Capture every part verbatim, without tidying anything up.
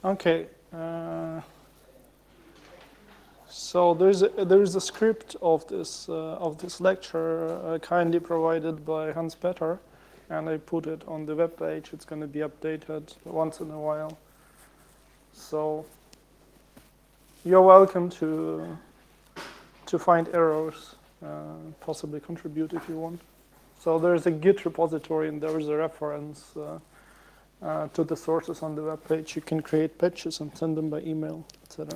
Okay. Uh, so there's a, there's a script of this uh, of this lecture uh, kindly provided by Hans Petter, and I put it on the web page. It's going to be updated once in a while. So you're welcome to to find errors, uh, possibly contribute if you want. So there's a Git repository and there is a reference uh, uh, to the sources on the web page. You can create patches and send them by email, et cetera.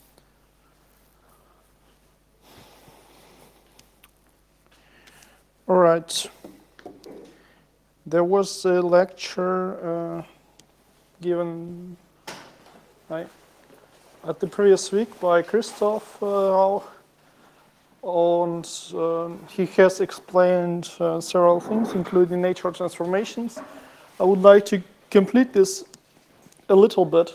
All right. There was a lecture uh, given right, at the previous week by Christoph uh, and uh, he has explained uh, several things, including nature transformations. I would like to complete this a little bit,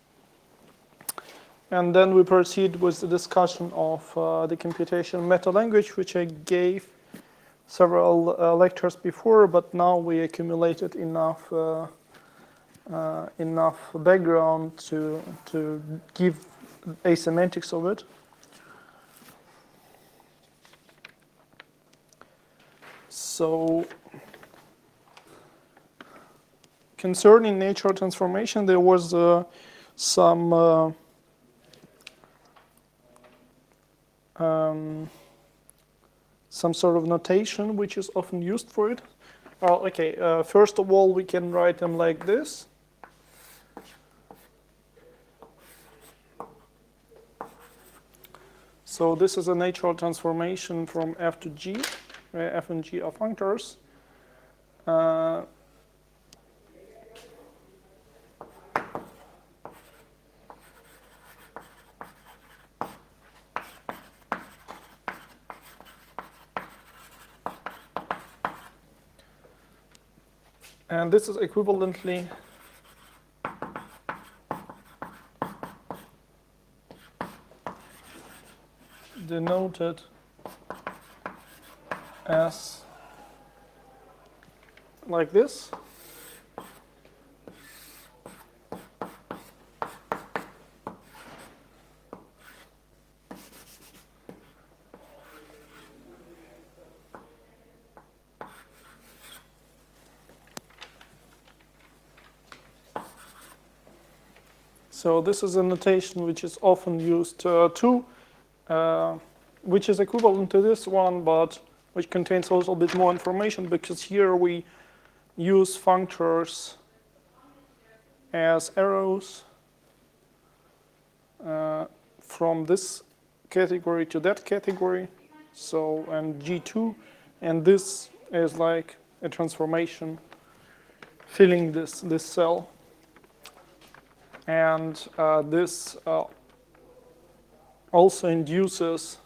and then we proceed with the discussion of uh, the computation meta-language, which I gave several uh, lectures before, but now we accumulated enough uh, uh, enough background to to give a semantics of it. So concerning nature transformation, there was uh, some uh, um, some sort of notation which is often used for it. Well, okay, uh, first of all, we can write them like this. So this is a natural transformation from F to G, where F and G are functors. Uh, and this is equivalently denoted as like this. So this is a notation which is often used uh, too, uh, which is equivalent to this one, but which contains a little bit more information, because here we use functors as arrows uh, from this category to that category. So, and G two, and this is like a transformation filling this, this cell. And uh, this uh, also induces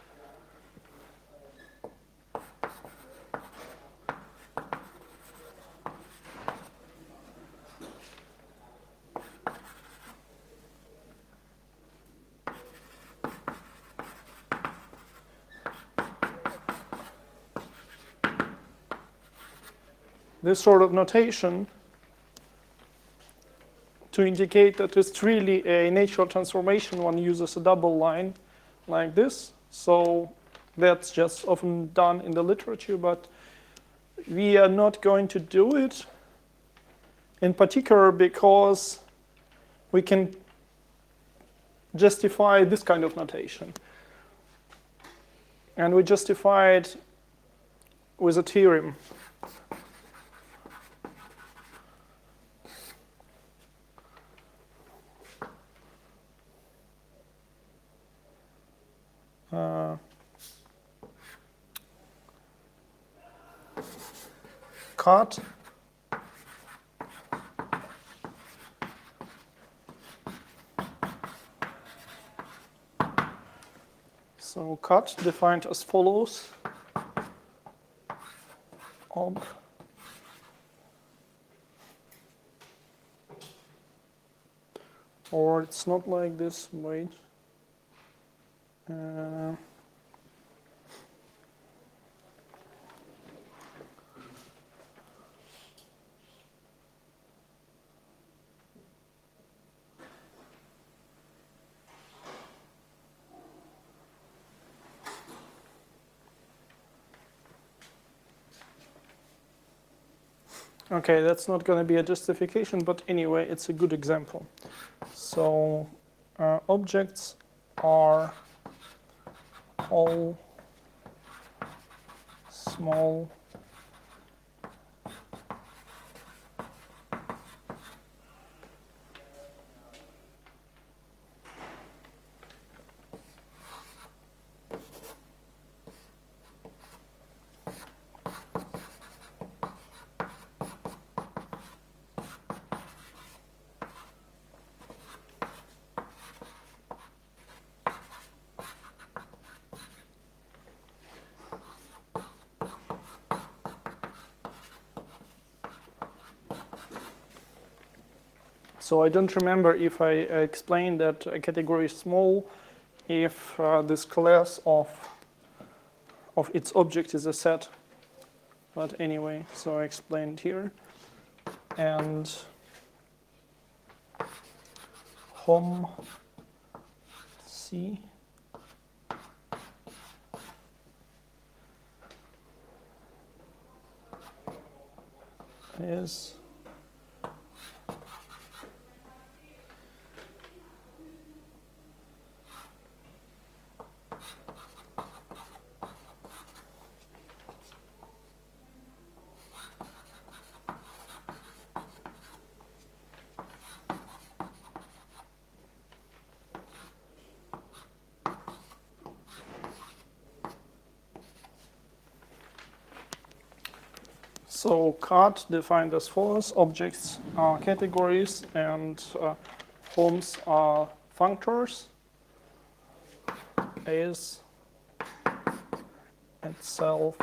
this sort of notation to indicate that it's really a natural transformation. One uses a double line like this. So that's just often done in the literature, but we are not going to do it in particular because we can justify this kind of notation. And we justify it with a theorem. Uh, cut so cut defined as follows: ob or it's not like this. Wait. Uh, Okay, that's not going to be a justification, but anyway, it's a good example. So uh, objects are all small So I don't remember if I explained that a category is small if uh, this class of of its object is a set. But anyway, so I explained here. And hom C is so card defined as follows: objects are categories and uh, homes are functors. Is itself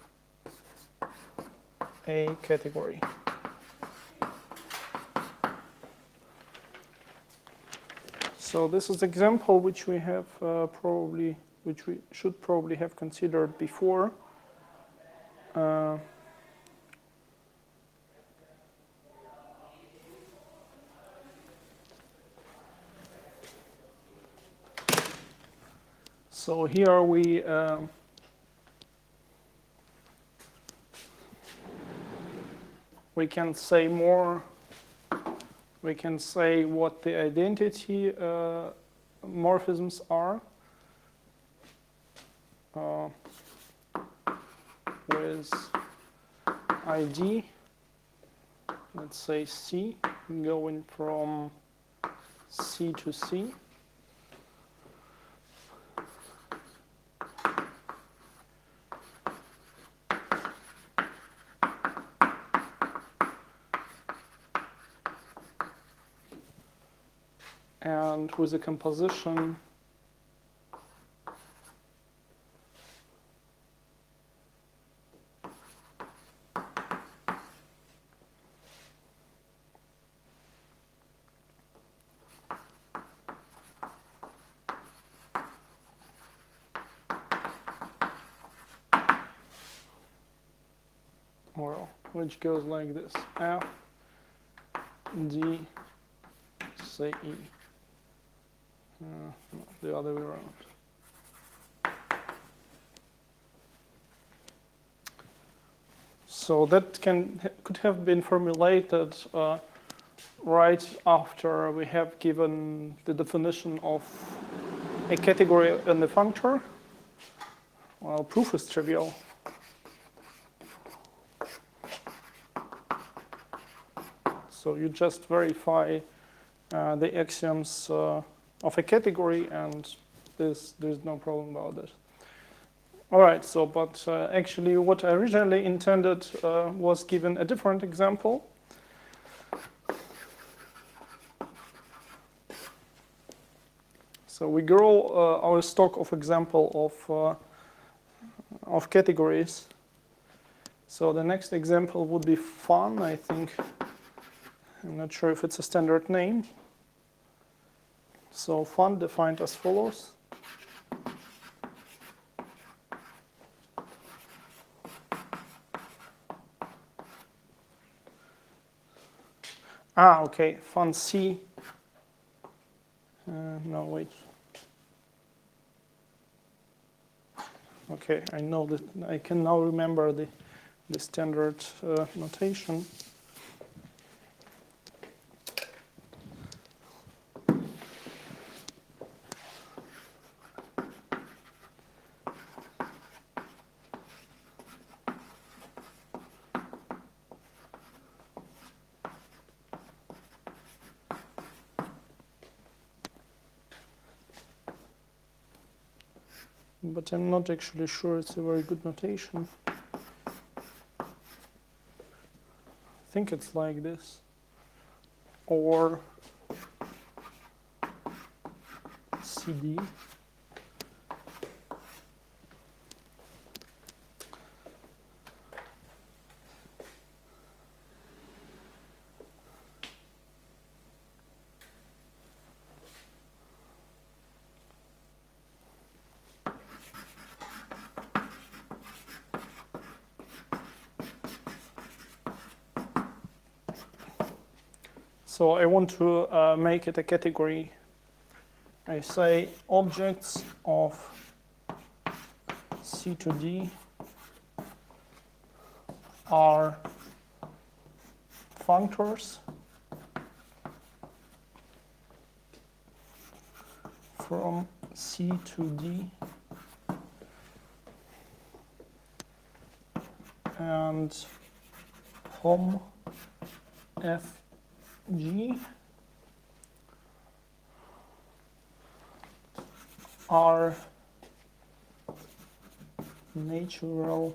a category. So this is example which we have uh, probably, which we should probably have considered before. Uh, so here we um, we can say more. We can say what the identity uh, morphisms are uh, with I D, let's say C, going from C to C. And with a composition well, which goes like this: F, D, C, E. Uh, no, the other way around. So that can could have been formulated uh, right after we have given the definition of a category in the functor. Well, proof is trivial. So you just verify uh, the axioms uh, of a category, and this, there's no problem about this. All right, so but uh, actually what I originally intended uh, was given a different example. So we grow uh, our stock of example of, uh, of categories. So the next example would be fun, I think. I'm not sure if it's a standard name. So fun defined as follows. Ah, okay, fun C. Uh, no, wait. Okay, I know that I can now remember the, the standard uh, notation. but I'm not actually sure it's a very good notation. I think it's like this. Or C D. So I want to uh, make it a category. I say objects of C to D are functors from C to D and hom F G are natural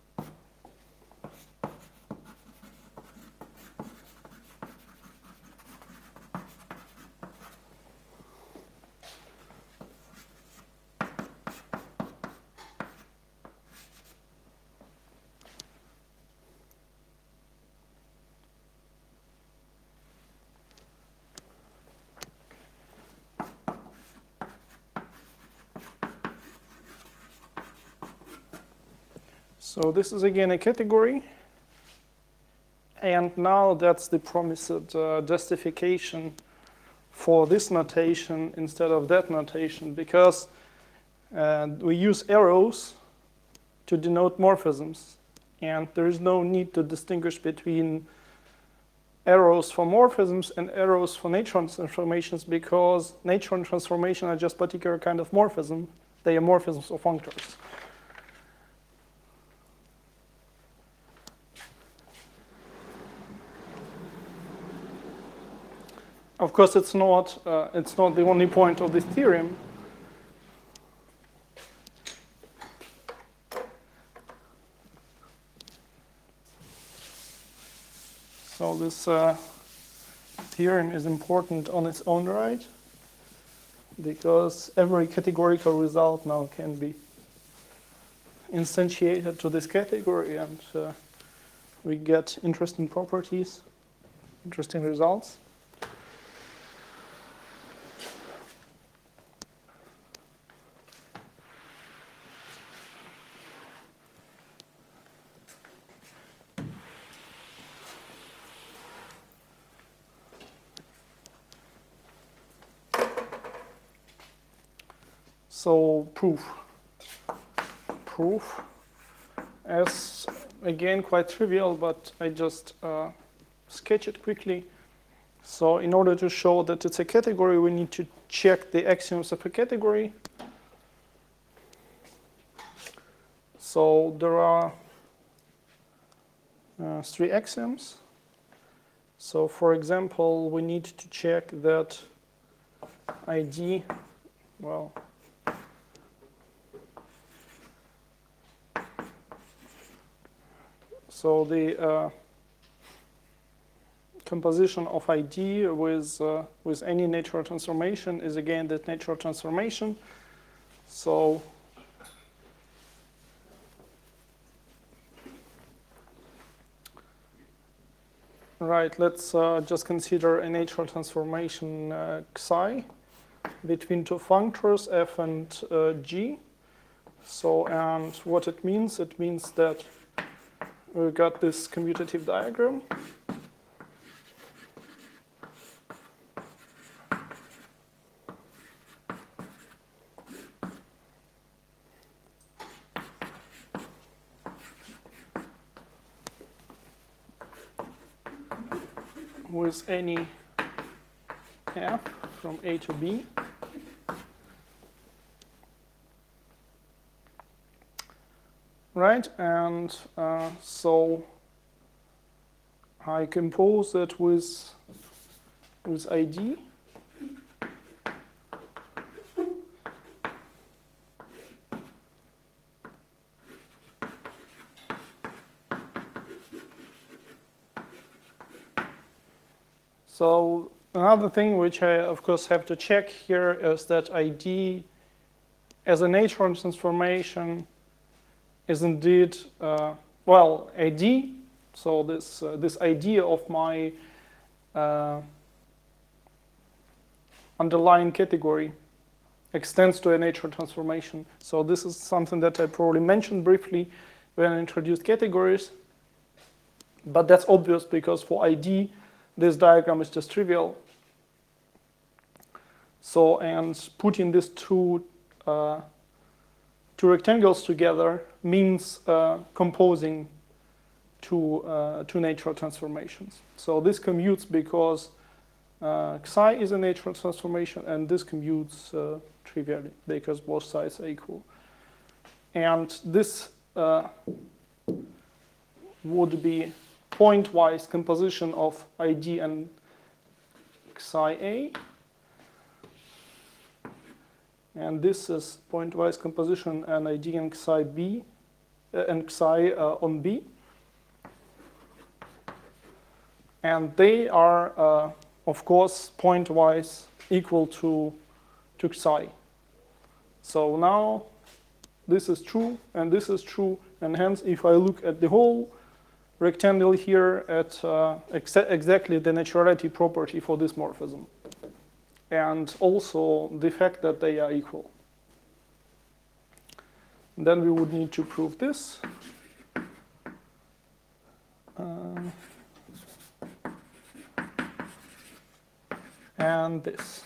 So this is again a category, and now that's the promised uh, justification for this notation instead of that notation, because uh, we use arrows to denote morphisms, and there is no need to distinguish between arrows for morphisms and arrows for natural transformations, because natural transformations are just particular kind of morphism. They are morphisms of functors. Of course, it's not, uh, it's not the only point of this theorem. So this uh, theorem is important on its own right, because every categorical result now can be instantiated to this category, and uh, we get interesting properties, interesting results. So proof. Proof is again quite trivial, but I just uh, sketch it quickly. So in order to show that it's a category, we need to check the axioms of a category. So there are uh, three axioms. So for example, we need to check that I D, well, so the uh, composition of I D with, uh, with any natural transformation is again that natural transformation. So right, let's uh, just consider a natural transformation uh, xi between two functors f and uh, g. So, and what it means, it means that we got this commutative diagram. With any f from A to B. Right, and uh, so I compose it with, with I D. So another thing which I, of course, have to check here is that I D as a natural transformation is indeed, uh, well, I D. So this, uh, this idea of my uh, underlying category extends to a natural transformation. So this is something that I probably mentioned briefly when I introduced categories. But that's obvious because for I D, this diagram is just trivial. So, and putting these two, uh, two rectangles together means uh, composing two, uh, two natural transformations. So this commutes because uh, Xi is a natural transformation, and this commutes uh, trivially because both sides are equal. And this uh, would be pointwise composition of I D and Xi A. And this is pointwise composition and I D and Xi B uh, and Xi uh, on B. And they are, uh, of course, pointwise equal to, to Xi. So now this is true and this is true. And hence, if I look at the whole rectangle here at uh, ex exactly the naturality property for this morphism. And also the fact that they are equal. Then we would need to prove this. Uh, and this.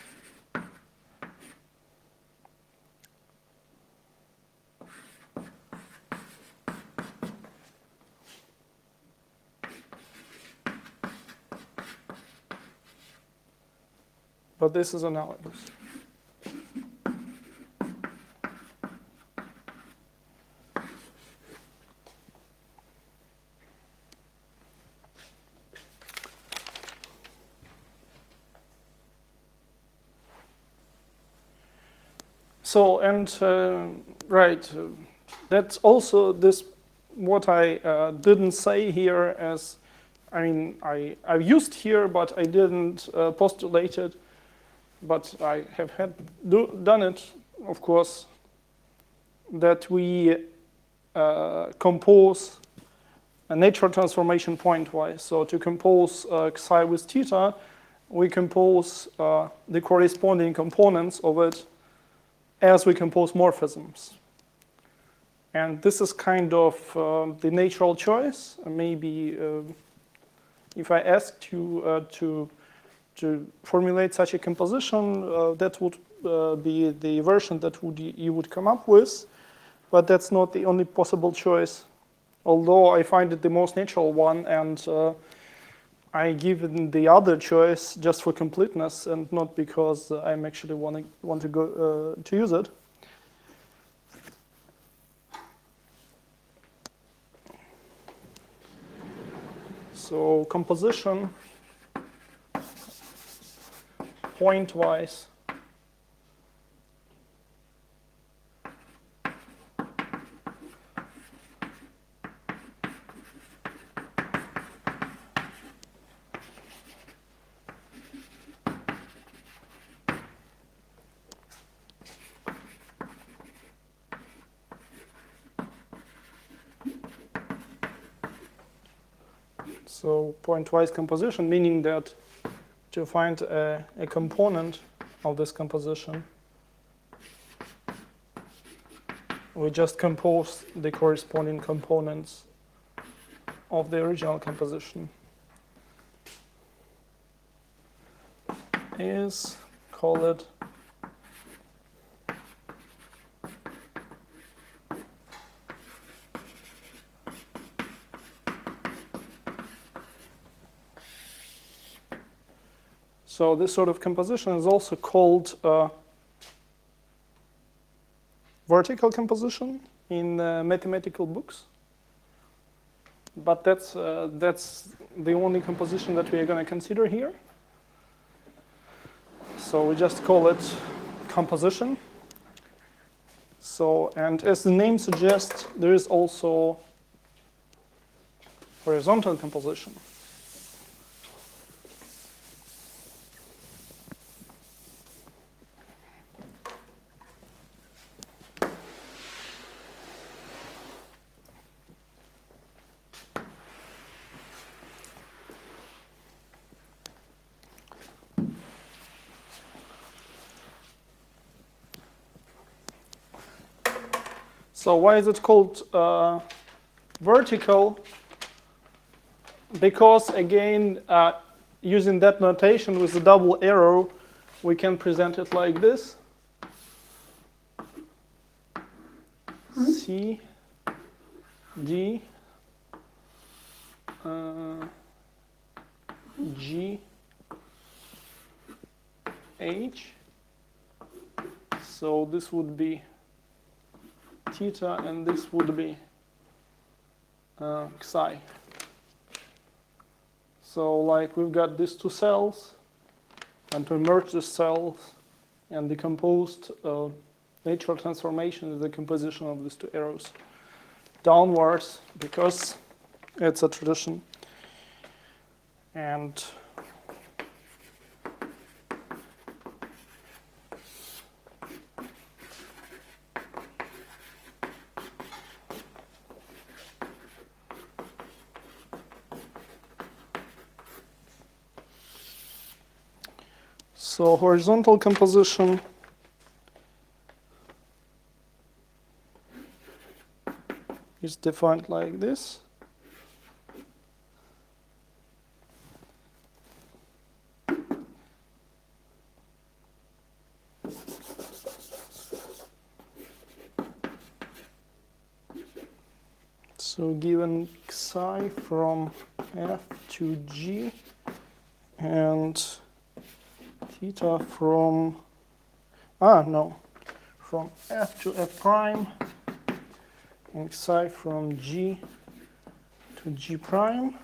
But this is analogous. So, and uh, right, uh, that's also this, what I uh, didn't say here as, I mean, I, I've used here, but I didn't uh, postulate it. But I have had do, done it, of course, that we uh, compose a natural transformation pointwise. So to compose uh, Xi with theta, we compose uh, the corresponding components of it as we compose morphisms. And this is kind of uh, the natural choice. Maybe uh, if I asked you uh, to to formulate such a composition, uh, that would uh, be the version that would you would come up with, but that's not the only possible choice, although I find it the most natural one, and uh, I give it the other choice just for completeness and not because uh, I'm actually wanting, want to go uh, to use it. So composition pointwise So pointwise composition, meaning that to find a, a component of this composition, we just compose the corresponding components of the original composition. Is, call it So this sort of composition is also called uh, vertical composition in uh, mathematical books. But that's, uh, that's the only composition that we are going to consider here. So we just call it composition. So, and as the name suggests, there is also horizontal composition. So why is it called uh, vertical? Because again, uh, using that notation with the double arrow, we can present it like this. C, D, uh, G, H. So this would be theta, and this would be uh, psi. So like we've got these two cells, and to merge the cells and decomposed uh, natural transformation is the composition of these two arrows downwards, because it's a tradition. And so horizontal composition is defined like this. So given psi from F to G and theta from, ah, no, from F to F prime, and psi from G to G prime.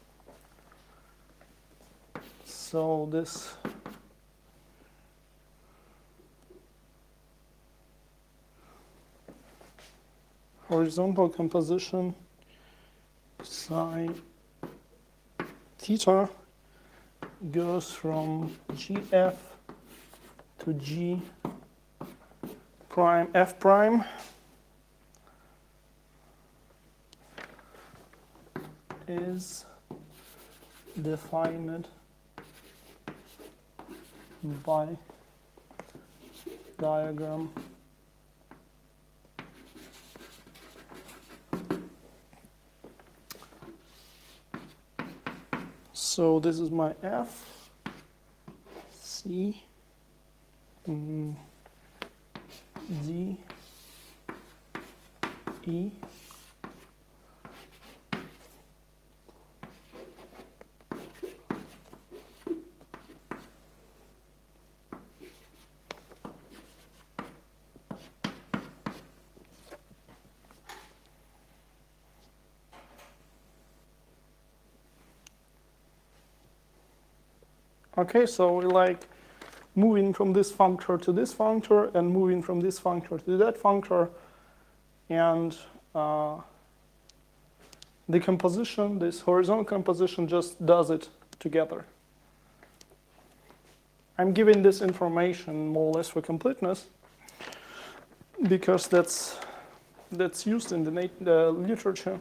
So this horizontal composition psi theta goes from G F to G prime F prime is defined by diagram So this is my F, C, mm, D, E, Okay, so we like moving from this functor to this functor and moving from this functor to that functor, and uh, the composition, this horizontal composition, just does it together. I'm giving this information more or less for completeness because that's that's used in the, nat the literature,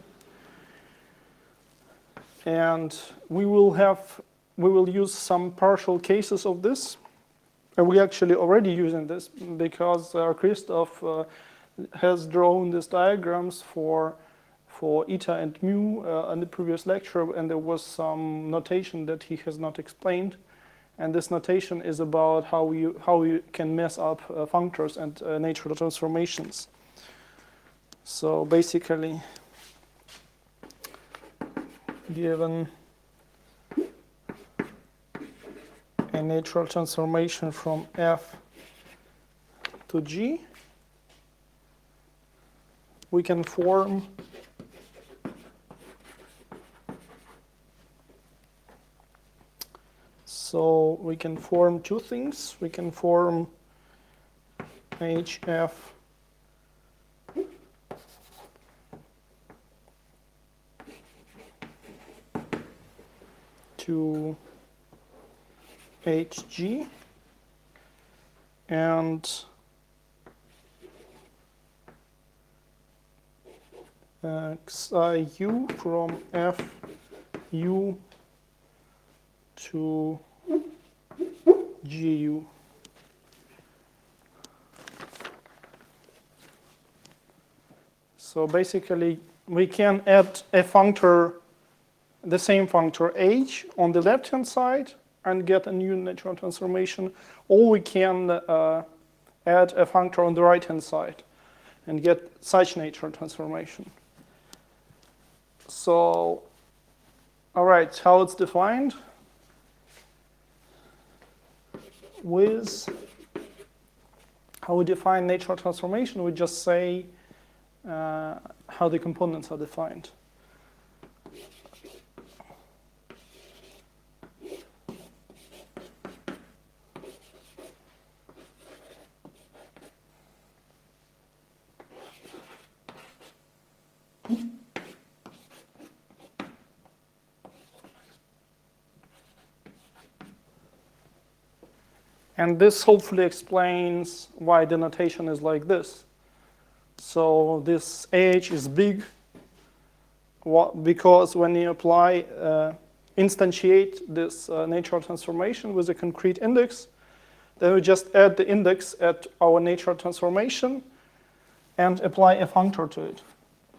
and we will have we will use some partial cases of this. And we actually already using this because uh, Christoph uh, has drawn these diagrams for for eta and mu uh, in the previous lecture, and there was some notation that he has not explained. And this notation is about how you how you can mess up uh, functors and uh, natural transformations. So basically, given a natural transformation from F to G, we can form so we can form two things. We can form H F to H G and uh, Xi U from F U to G U. So basically, we can add a functor, the same functor h on the left-hand side and get a new natural transformation, or we can uh, add a functor on the right-hand side and get such natural transformation. So, all right, how it's defined? With how we define natural transformation, we just say uh, how the components are defined. And this hopefully explains why the notation is like this. So this ah is big because when you apply, uh, instantiate this uh, natural transformation with a concrete index, then we just add the index at our natural transformation and apply a functor to it.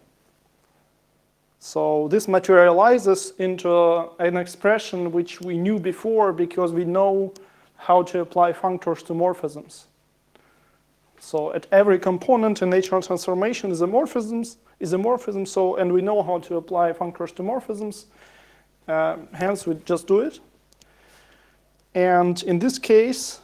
So this materializes into an expression which we knew before because we know how to apply functors to morphisms. So at every component, a natural transformation is a morphisms, is a morphism. So, and we know how to apply functors to morphisms. Uh, hence, we just do it. And in this case,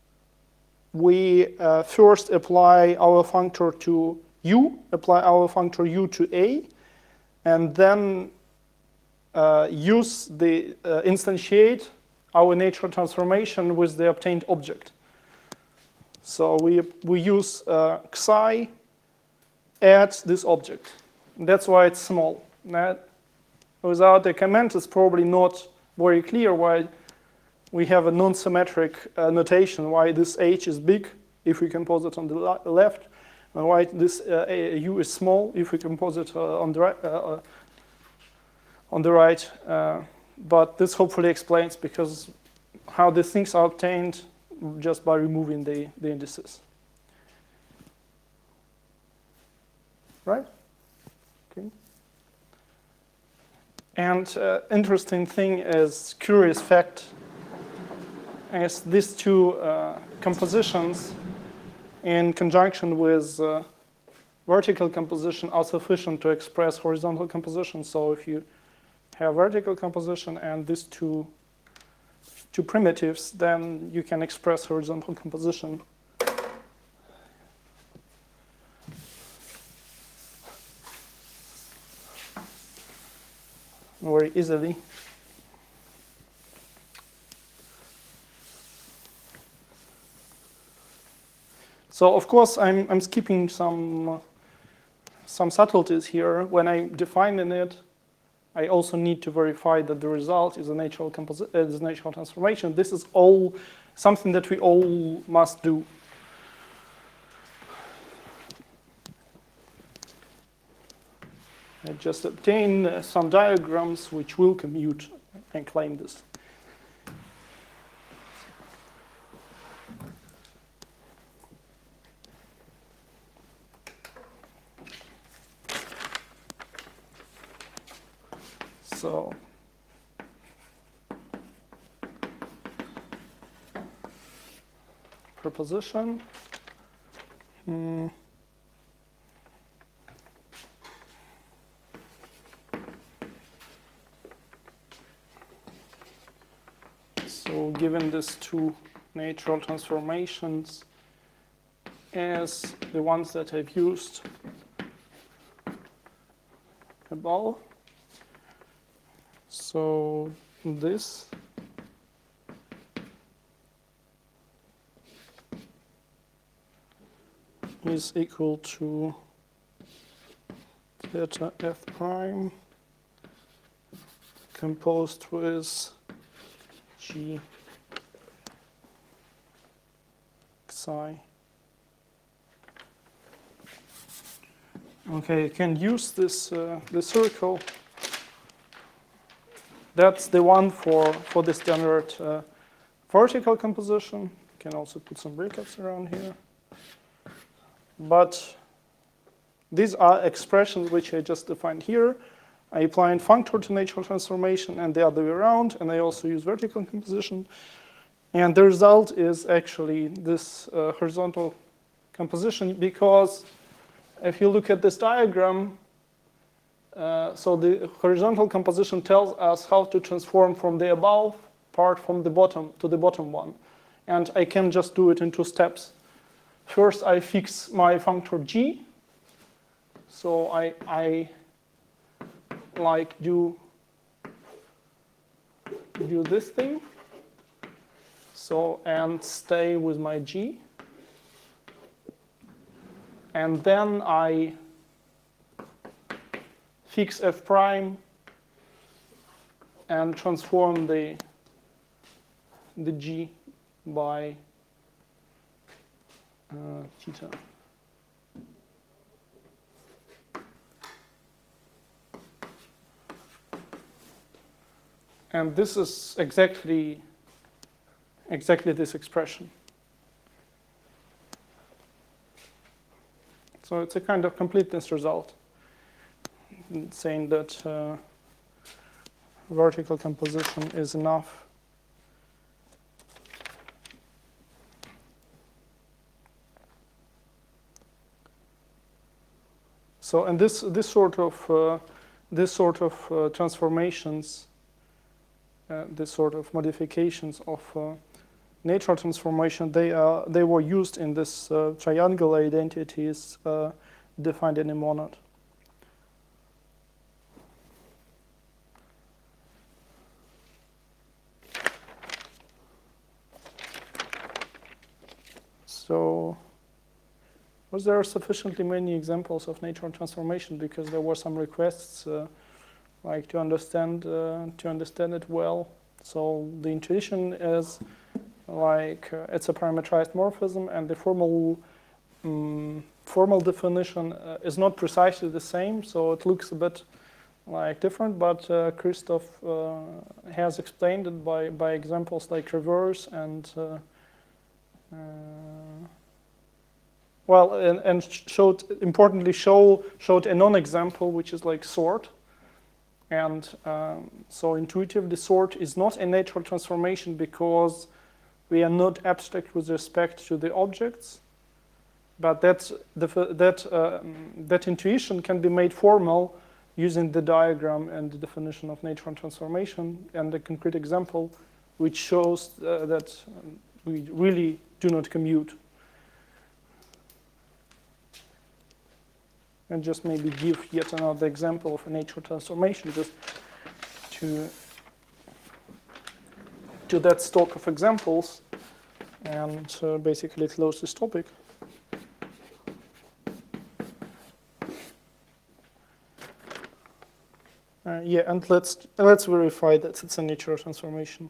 we uh, first apply our functor to u, apply our functor u to a, and then uh, use the uh, instantiate our natural transformation with the obtained object. So we, we use uh, xi at this object. And that's why it's small. That, without the comment, it's probably not very clear why we have a non-symmetric uh, notation, why this h is big if we compose it on the left, and why this uh, u is small if we compose it uh, on the right. Uh, on the right. Uh, But this hopefully explains because how these things are obtained just by removing the, the indices. Right? Okay. And uh, interesting thing is, curious fact, is these two uh, compositions in conjunction with uh, vertical composition are sufficient to express horizontal composition. So if you have vertical composition and these two, two primitives, then you can express horizontal composition. Very easily. So of course I'm, I'm skipping some, some subtleties here. When I define in it, I also need to verify that the result is a natural, composi- uh, is a natural transformation. This is all something that we all must do. I just obtain uh, some diagrams which will commute and claim this. So proposition. Hmm. So given these two natural transformations as the ones that I've used above, so this is equal to theta f prime composed with g psi. Okay, you can use this uh, the circle. That's the one for for the standard uh, vertical composition. You can also put some breakups around here. But These are expressions which I just defined here. I apply functor to natural transformation and the other way around, and I also use vertical composition. And the result is actually this uh, horizontal composition, because if you look at this diagram, uh, so the horizontal composition tells us how to transform from the above part from the bottom to the bottom one. And I can just do it in two steps. First, I fix my functor G. So I, I like do, do this thing. So, and stay with my G. And then I fix F prime and transform the, the G by uh, theta. And this is exactly, exactly this expression. So it's a kind of completeness result, saying that uh, vertical composition is enough. So, and this this sort of uh, this sort of uh, transformations, uh, this sort of modifications of uh, natural transformation, they are they were used in this uh, triangular identities uh, defined in a monad. So, was there sufficiently many examples of natural transformation? Because there were some requests, uh, like to understand uh, to understand it well. So the intuition is like uh, it's a parametrized morphism, and the formal um, formal definition uh, is not precisely the same. So it looks a bit like different. But uh, Christoph uh, has explained it by by examples like reverse and. Uh, uh, Well, and, and showed, importantly, show, showed a non-example, which is like sort. And um, so intuitively, sort is not a natural transformation because we are not abstract with respect to the objects. But that's the, that, uh, that intuition can be made formal using the diagram and the definition of natural transformation and a concrete example, which shows uh, that we really do not commute. And just maybe give yet another example of a natural transformation, just to to that stock of examples, and uh, basically close this topic. Uh, yeah, and let's let's verify that it's a natural transformation.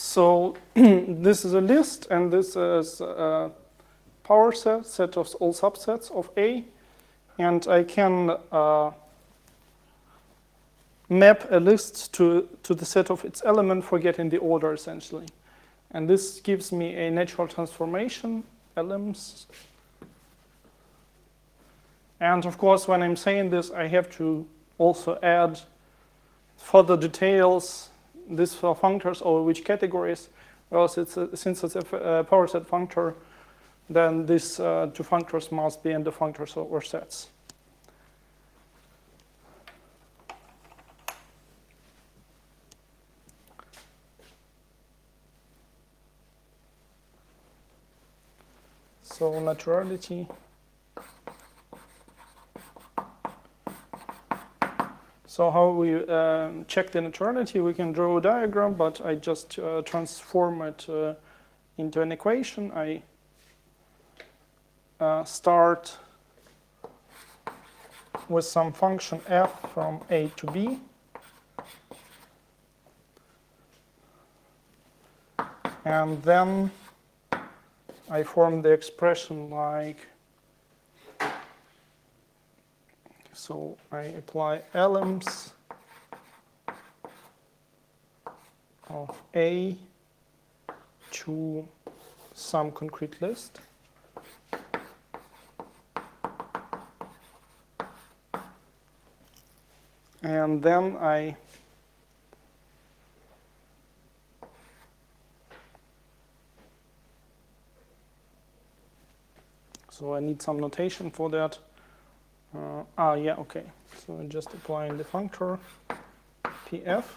So this is a list, and this is a power set, set of all subsets of A. And I can uh, map a list to, to the set of its element for getting the order, essentially. And this gives me a natural transformation, elements. And of course, when I'm saying this, I have to also add further details, this for functors over which categories. Well, it's a, since it's a power set functor, then these uh, two functors must be in the functors over sets. So naturality. So how we uh, check the naturality, we can draw a diagram, but I just uh, transform it uh, into an equation. I uh, start with some function f from A to B. And then I form the expression like, so I apply elements of A to some concrete list. And then I so I need some notation for that. Uh, ah, yeah, okay. So I'm just applying the functor P F.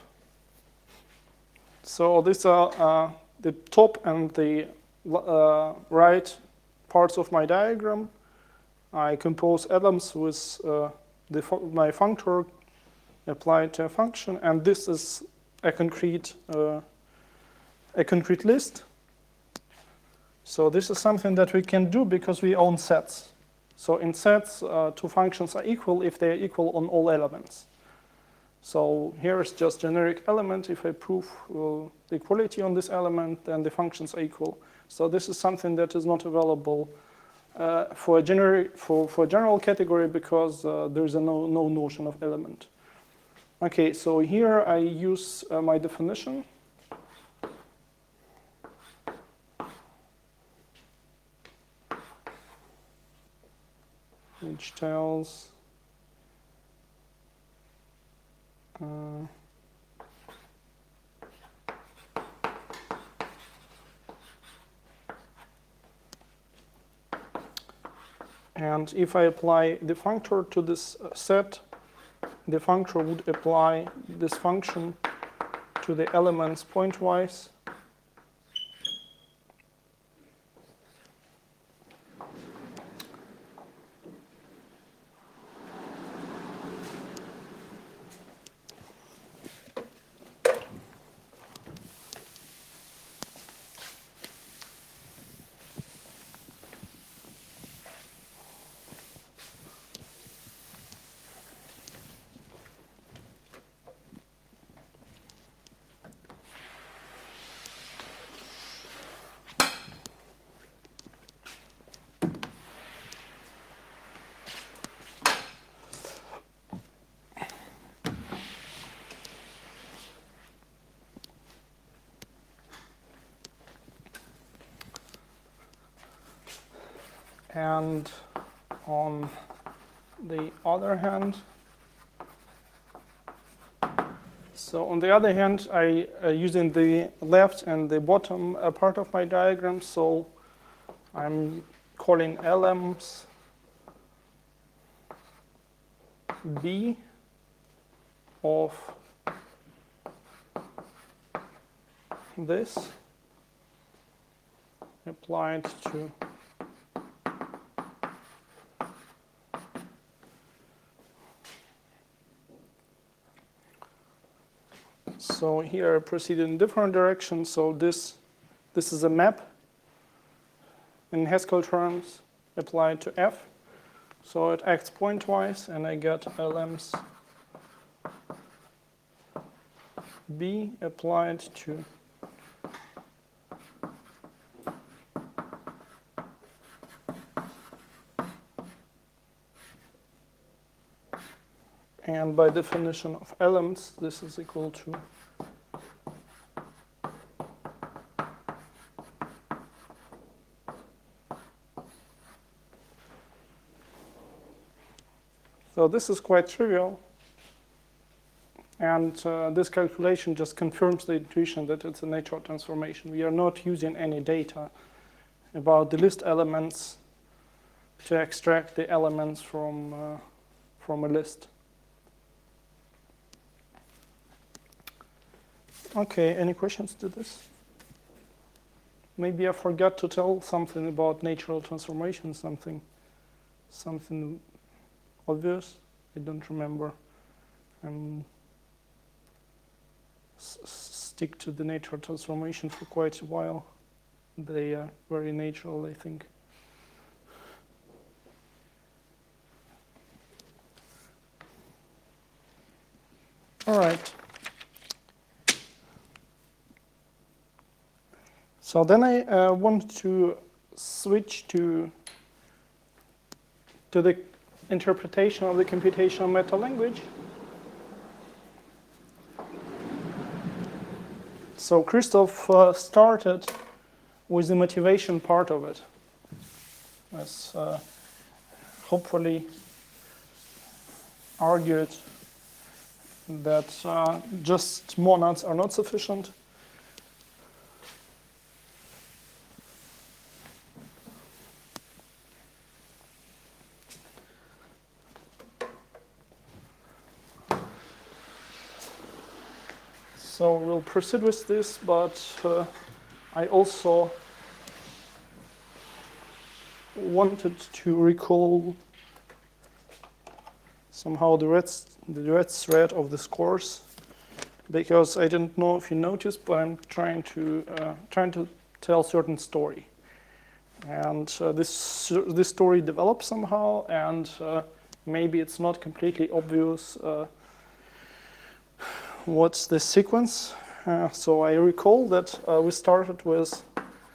So these are uh, the top and the uh, right parts of my diagram. I compose atoms with uh, the fu my functor applied to a function, and this is a concrete uh, a concrete list. So this is something that we can do because we own sets. So in sets, uh, two functions are equal if they are equal on all elements. So here is just generic element. If I prove uh, the equality on this element, then the functions are equal. So this is something that is not available uh, for a generic for for a general category because uh, there is a no no notion of element. Okay, so here I use uh, my definition. Which tells uh, and if I apply the functor to this set, the functor would apply this function to the elements pointwise. And on the other hand, so on the other hand, I uh, using the left and the bottom uh, part of my diagram. So I'm calling elements B of this applied to So here I proceed in different directions. So this, this is a map in Haskell terms applied to F. So it acts pointwise, and I get elements B applied to And by definition of elements, this is equal to so this is quite trivial. And uh, this calculation just confirms the intuition that it's a natural transformation. We are not using any data about the list elements to extract the elements from, uh, from a list. Okay, any questions to this? Maybe I forgot to tell something about natural transformation, something, something obvious. I don't remember. Um, s stick to the natural transformation for quite a while. They are very natural, I think. All right. So then I uh, want to switch to, to the interpretation of the computational meta-language. So Christoph uh, started with the motivation part of it, as uh, hopefully argued that uh, just monads are not sufficient. So we'll proceed with this, but uh, I also wanted to recall somehow the red, the red thread of this course, because I didn't know if you noticed, but I'm trying to uh, trying to tell a certain story, and uh, this this story develops somehow, and uh, maybe it's not completely obvious uh, what's the sequence. Uh, so I recall that uh, we started with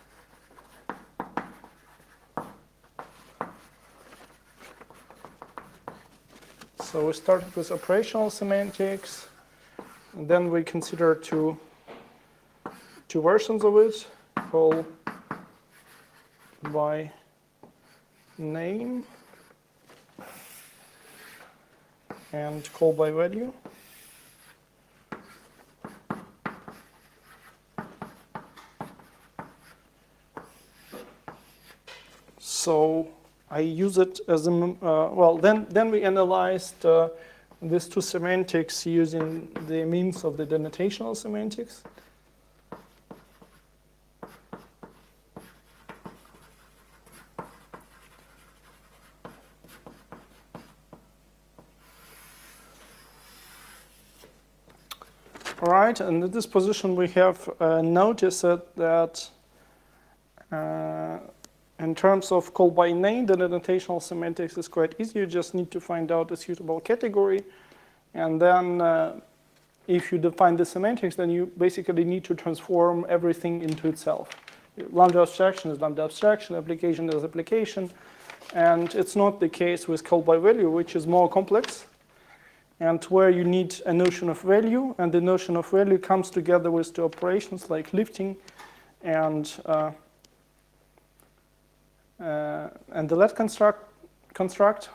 so we started with operational semantics, and then we considered two two versions of it, call by name and call by value. So I use it as a, uh, well, then, then we analyzed uh, these two semantics using the means of the denotational semantics. All right, and in this position we have uh, noticed that uh, in terms of call by name, the denotational semantics is quite easy. You just need to find out a suitable category. And then uh, if you define the semantics, then you basically need to transform everything into itself. Lambda abstraction is lambda abstraction, application is application. And it's not the case with call by value, which is more complex, and where you need a notion of value, and the notion of value comes together with the operations like lifting and uh, uh, and the let construct construct.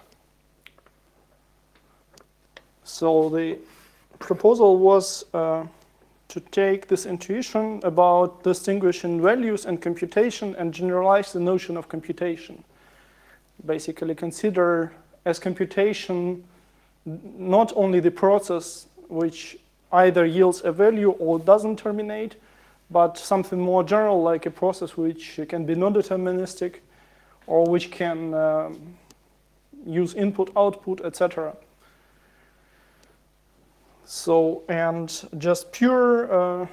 So the proposal was uh, to take this intuition about distinguishing values and computation and generalize the notion of computation. Basically consider as computation not only the process which either yields a value or doesn't terminate, but something more general like a process which can be non-deterministic or which can um, use input, output, et cetera. So, and just pure, uh,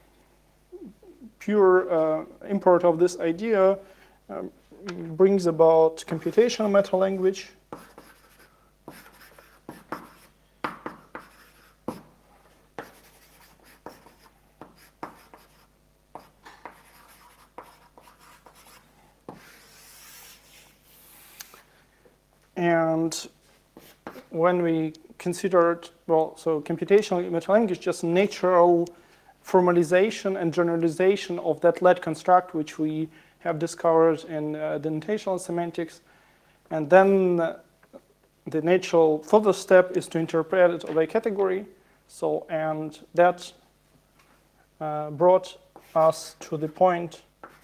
pure uh, import of this idea um, brings about computational meta-language. And when we considered, well, so computational metalanguage is just natural formalization and generalization of that L E D construct, which we have discovered in uh, denotational semantics. And then uh, the natural further step is to interpret it of a category. So, and that uh, brought us to the point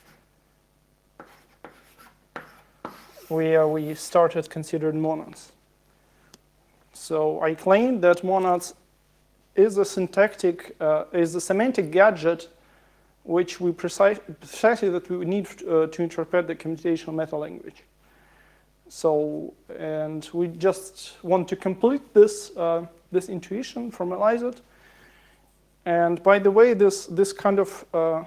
where we started considering monads. So I claim that monads is a syntactic, uh, is a semantic gadget which we precise, precisely that we need uh, to interpret the computational metalanguage. So, and we just want to complete this, uh, this intuition, formalize it. And by the way, this, this kind of uh,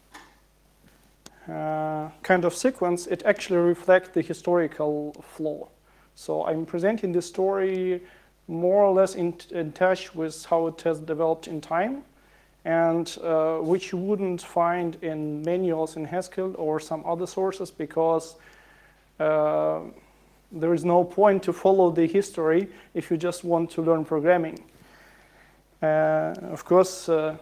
uh, kind of sequence, it actually reflects the historical flow. So I'm presenting this story more or less in, in touch with how it has developed in time, and uh, which you wouldn't find in manuals in Haskell or some other sources, because uh, there is no point to follow the history if you just want to learn programming. Uh, of course, uh,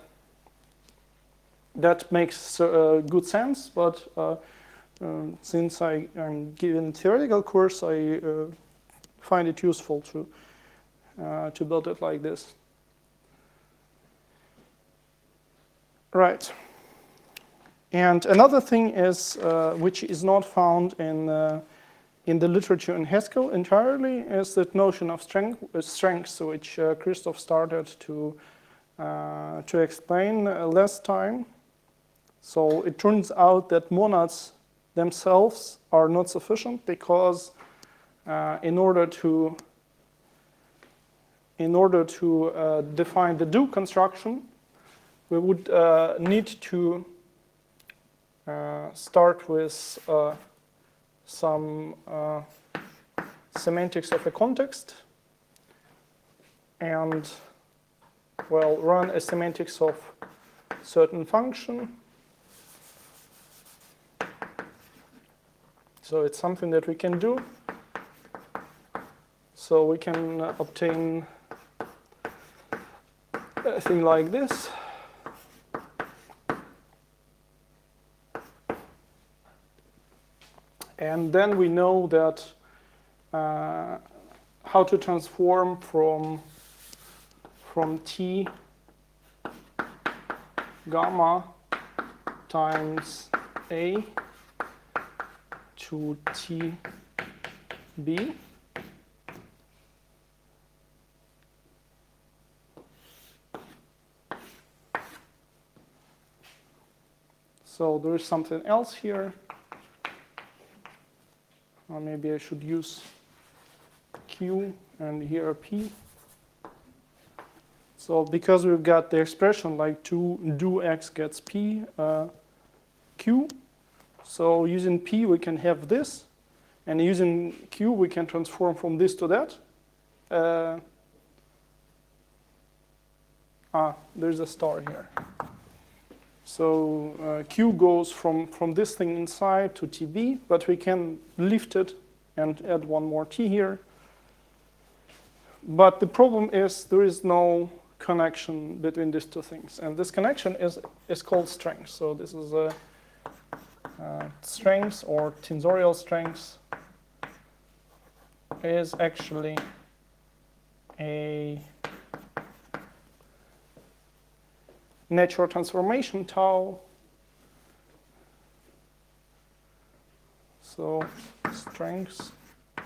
that makes uh, good sense, but uh, um, since I am giving a theoretical course, I uh, find it useful to, uh, to build it like this. Right. And another thing is, uh, which is not found in, uh, in the literature in Haskell entirely, is that notion of strength, uh, strengths, which uh, Christoph started to, uh, to explain uh, last time. So it turns out that monads themselves are not sufficient, because uh, in order to, in order to uh, define the do construction, we would uh, need to uh, start with uh, some uh, semantics of a context, and, well, run a semantics of certain function. So it's something that we can do. So we can uh, obtain a thing like this. And then we know that uh, how to transform from, from T gamma times A to T B. So there is something else here. Or maybe I should use Q and here P. So because we've got the expression like two do X gets P, uh, Q. So using P, we can have this. And using Q, we can transform from this to that. Uh, ah, there's a star here. So uh, Q goes from, from this thing inside to T B, but we can lift it and add one more T here. But the problem is there is no connection between these two things. And this connection is, is called strength. So this is a uh, strength, or tensorial strength, is actually a natural transformation tau. So strengths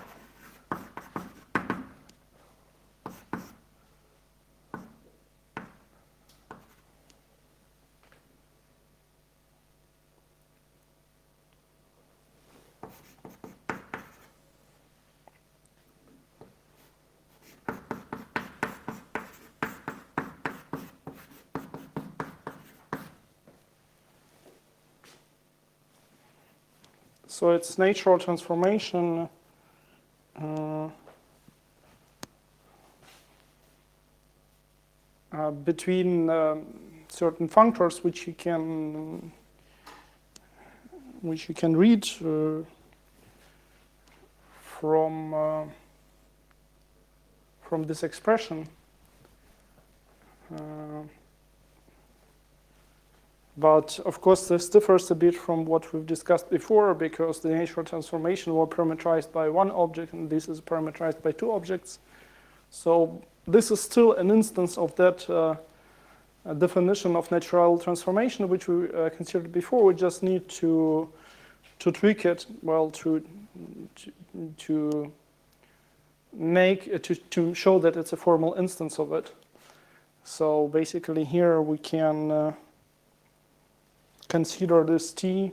So it's natural transformation uh, uh, between um, certain functors which you can which you can read uh, from uh, from this expression. Uh, but of course this differs a bit from what we've discussed before, because the natural transformation was parameterized by one object and this is parameterized by two objects. So this is still an instance of that uh, definition of natural transformation which we uh, considered before. We just need to to tweak it, well, to to, to make uh, to to show that it's a formal instance of it. So basically here we can uh, consider this T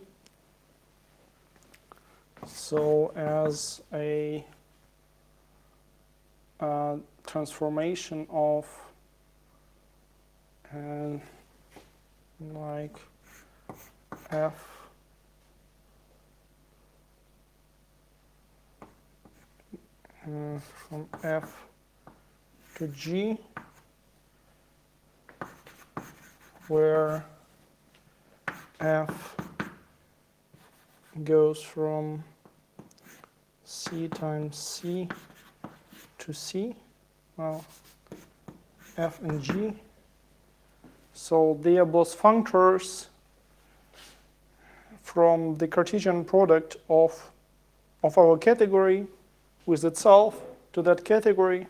so as a uh, transformation of and like F uh, from F to G, where F goes from C times C to C, well, F and G. So they are both functors from the Cartesian product of, of our category with itself to that category.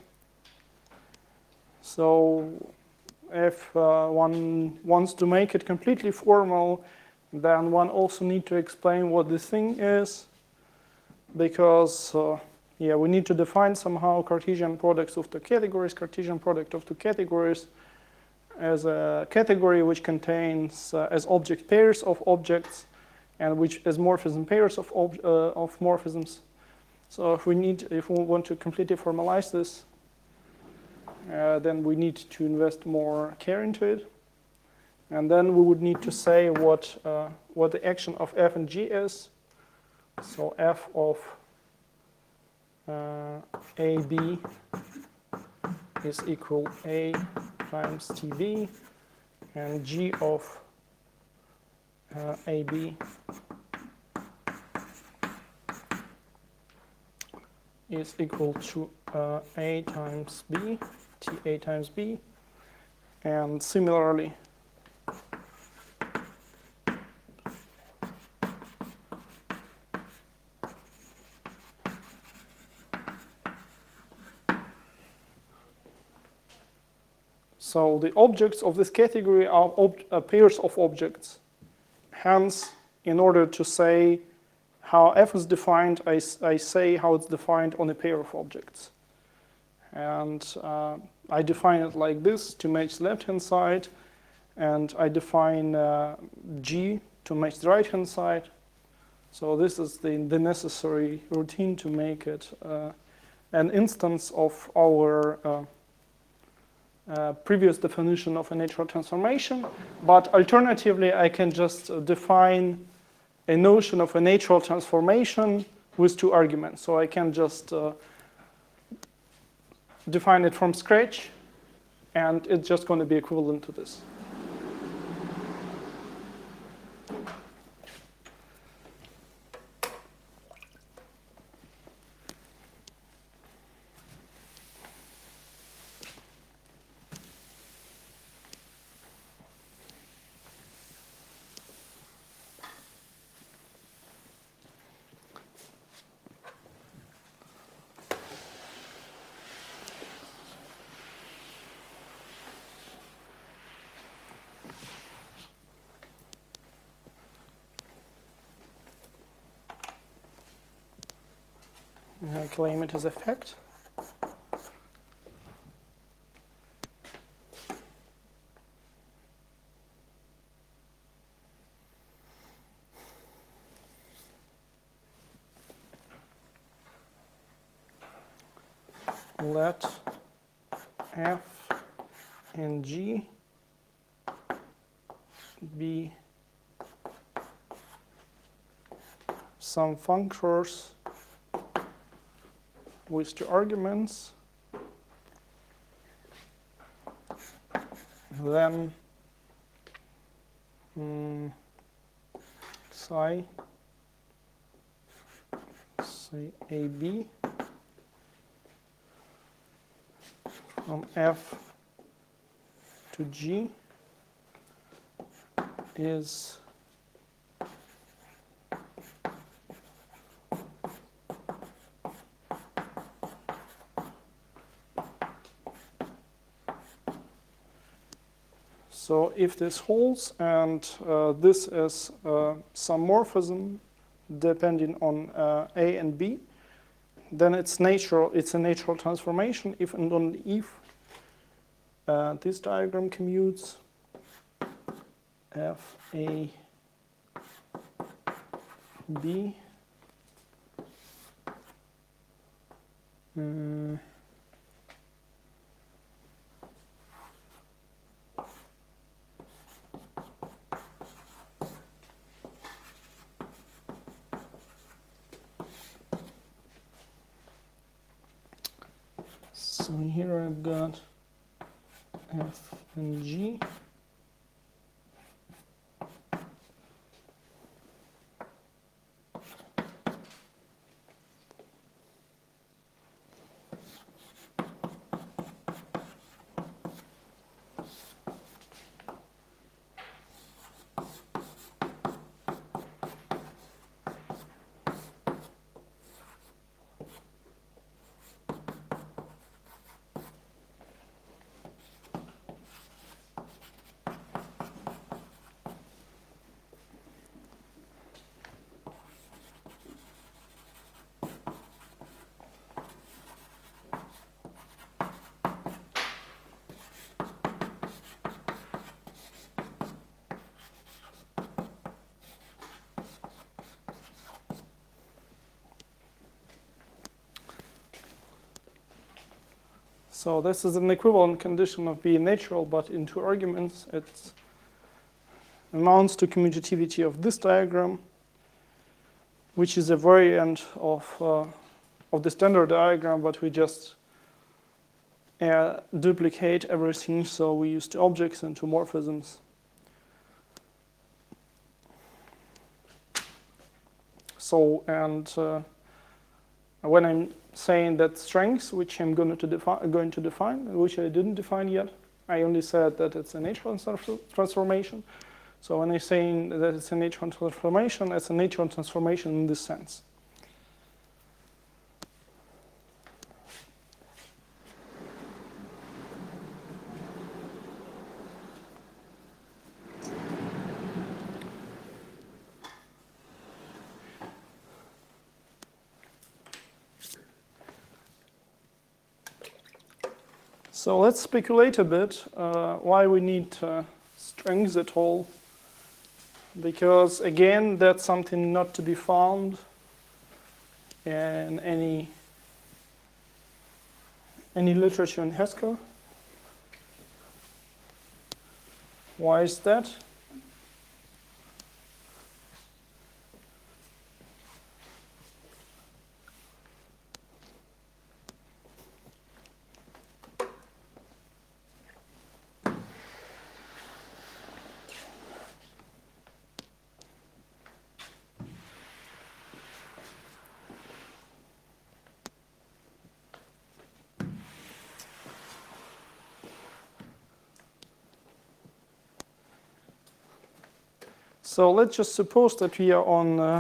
So if uh, one wants to make it completely formal, then one also need to explain what this thing is, because uh, yeah, we need to define somehow Cartesian products of two categories, Cartesian product of two categories, as a category which contains uh, as object pairs of objects and which as morphism pairs of, ob uh, of morphisms. So if we need, if we want to completely formalize this, uh, then we need to invest more care into it. And then we would need to say what, uh, what the action of F and G is. So F of uh, A B is equal A times T B, and G of uh, A B is equal to uh, A times B, T A times B, and similarly so the objects of this category are ob uh, pairs of objects. Hence, in order to say how F is defined, I, I say how it's defined on a pair of objects. And uh, I define it like this to match the left-hand side, and I define uh, G to match the right-hand side. So this is the, the necessary routine to make it uh, an instance of our uh, uh, previous definition of a natural transformation. But alternatively, I can just uh, define a notion of a natural transformation with two arguments. So I can just uh, define it from scratch, and it's just going to be equivalent to this. I claim it as a fact. Let F and G be some functors with two arguments, then um, psi, say A B from F to G is so if this holds and uh, this is uh, some morphism depending on uh, A and B, then it's natural. It's a natural transformation if and only if uh, this diagram commutes F A B. Mm. So here I've got F and G. So this is an equivalent condition of being natural, but in two arguments. It amounts to commutativity of this diagram, which is a variant of, uh, of the standard diagram, but we just uh, duplicate everything. So we use two objects and two morphisms. So, and uh, when I'm saying that strength, which I'm going to, defi- going to define, which I didn't define yet, I only said that it's a natural transformation. So when I'm saying that it's a natural transformation, it's a natural transformation in this sense. So let's speculate a bit uh, why we need uh, strings at all. Because again, that's something not to be found in any, any literature in Haskell. Why is that? So let's just suppose that we are on uh,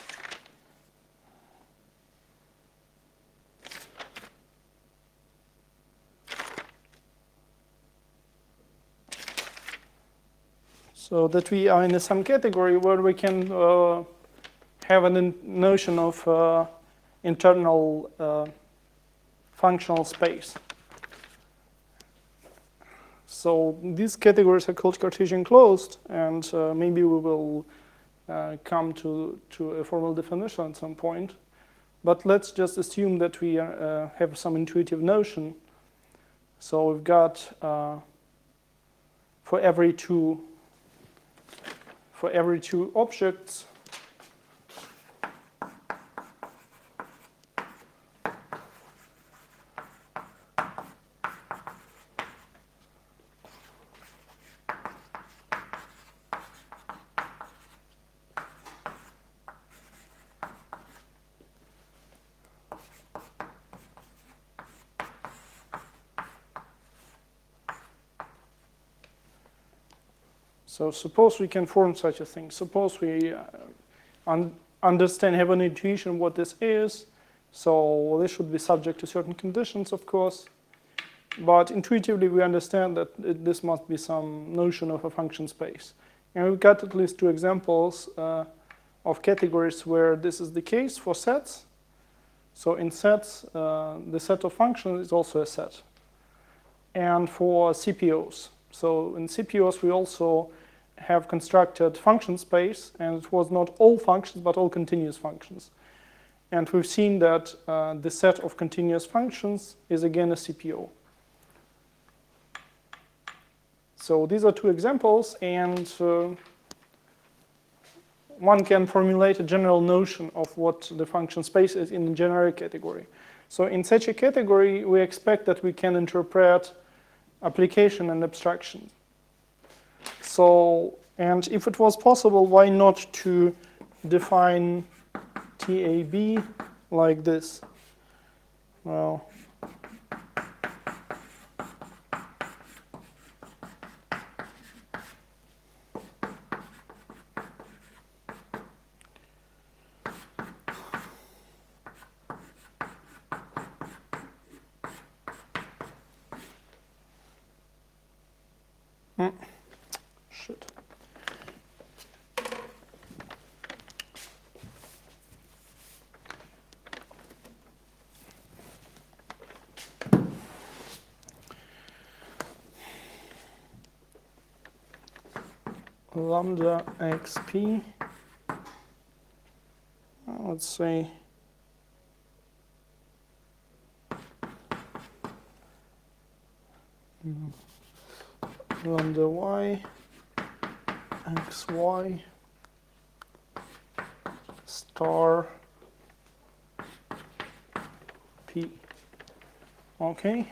so that we are in some category where we can uh, have a notion of uh, internal uh, functional space. So these categories are called Cartesian closed, and uh, maybe we will uh, come to, to a formal definition at some point. But let's just assume that we uh, have some intuitive notion. So we've got uh, for every two for every two objects, So suppose we can form such a thing. Suppose we uh, un understand, have an intuition what this is. So this should be subject to certain conditions, of course. But intuitively, we understand that it, this must be some notion of a function space. And we've got at least two examples uh, of categories where this is the case for sets. So in sets, uh, the set of functions is also a set. And for C P Os. So in C P Os, we also have constructed function space, and it was not all functions, but all continuous functions. And we've seen that uh, the set of continuous functions is again a C P O. So these are two examples, and uh, one can formulate a general notion of what the function space is in a generic category. So in such a category, we expect that we can interpret application and abstraction. So, and if it was possible, why not to define T A B like this? Well, hmm. Shit. Lambda xp, let's say lambda y, xy, star p. Okay.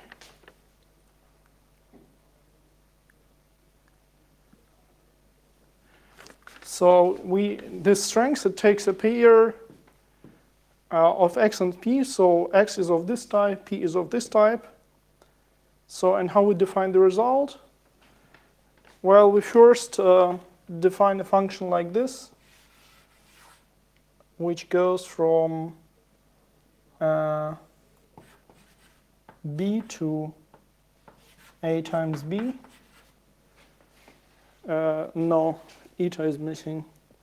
So we this strength, it takes a pair uh, of x and p. So x is of this type, p is of this type. So and how we define the result? Well, we first uh, define a function like this, which goes from uh, b to a times b. Uh, no, eta is missing.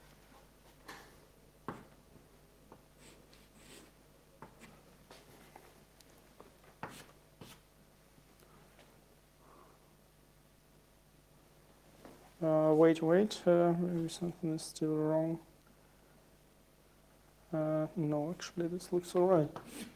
Uh, wait, wait, uh, maybe something is still wrong. Uh, no, actually, this looks all right.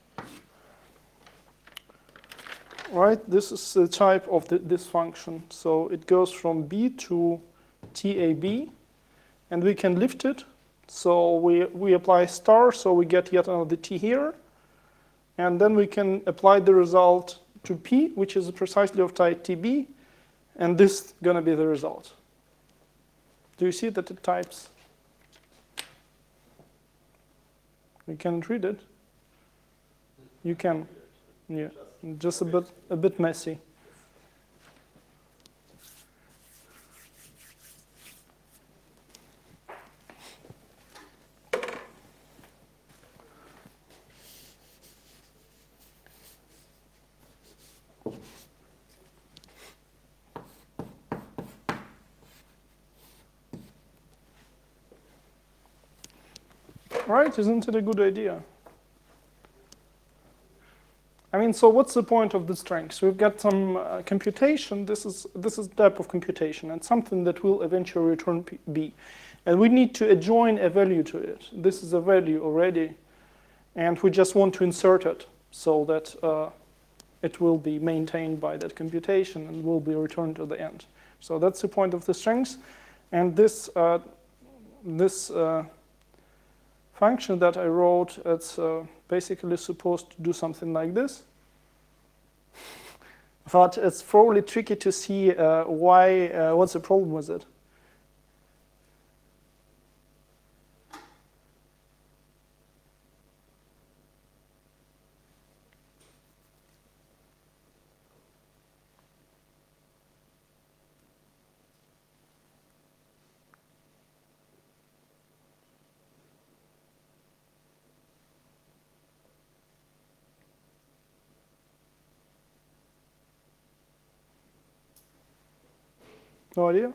Right, this is the type of the, this function. So it goes from b to T A B, and we can lift it. So we, we apply star, so we get yet another t here. And then we can apply the result to p, which is precisely of type T B, and this is going to be the result. Do you see that it types? You can read it. You can. Yeah, just a bit a bit messy. Right? Isn't it a good idea? I mean, so what's the point of the strength? So we've got some uh, computation. This is this is type of computation, and something that will eventually return P B. And we need to adjoin a value to it. This is a value already, and we just want to insert it so that uh, it will be maintained by that computation and will be returned to the end. So that's the point of the strings. And this uh, this uh, function that I wrote, it's uh, basically supposed to do something like this. But it's probably tricky to see uh, why, uh, what's the problem with it. No idea?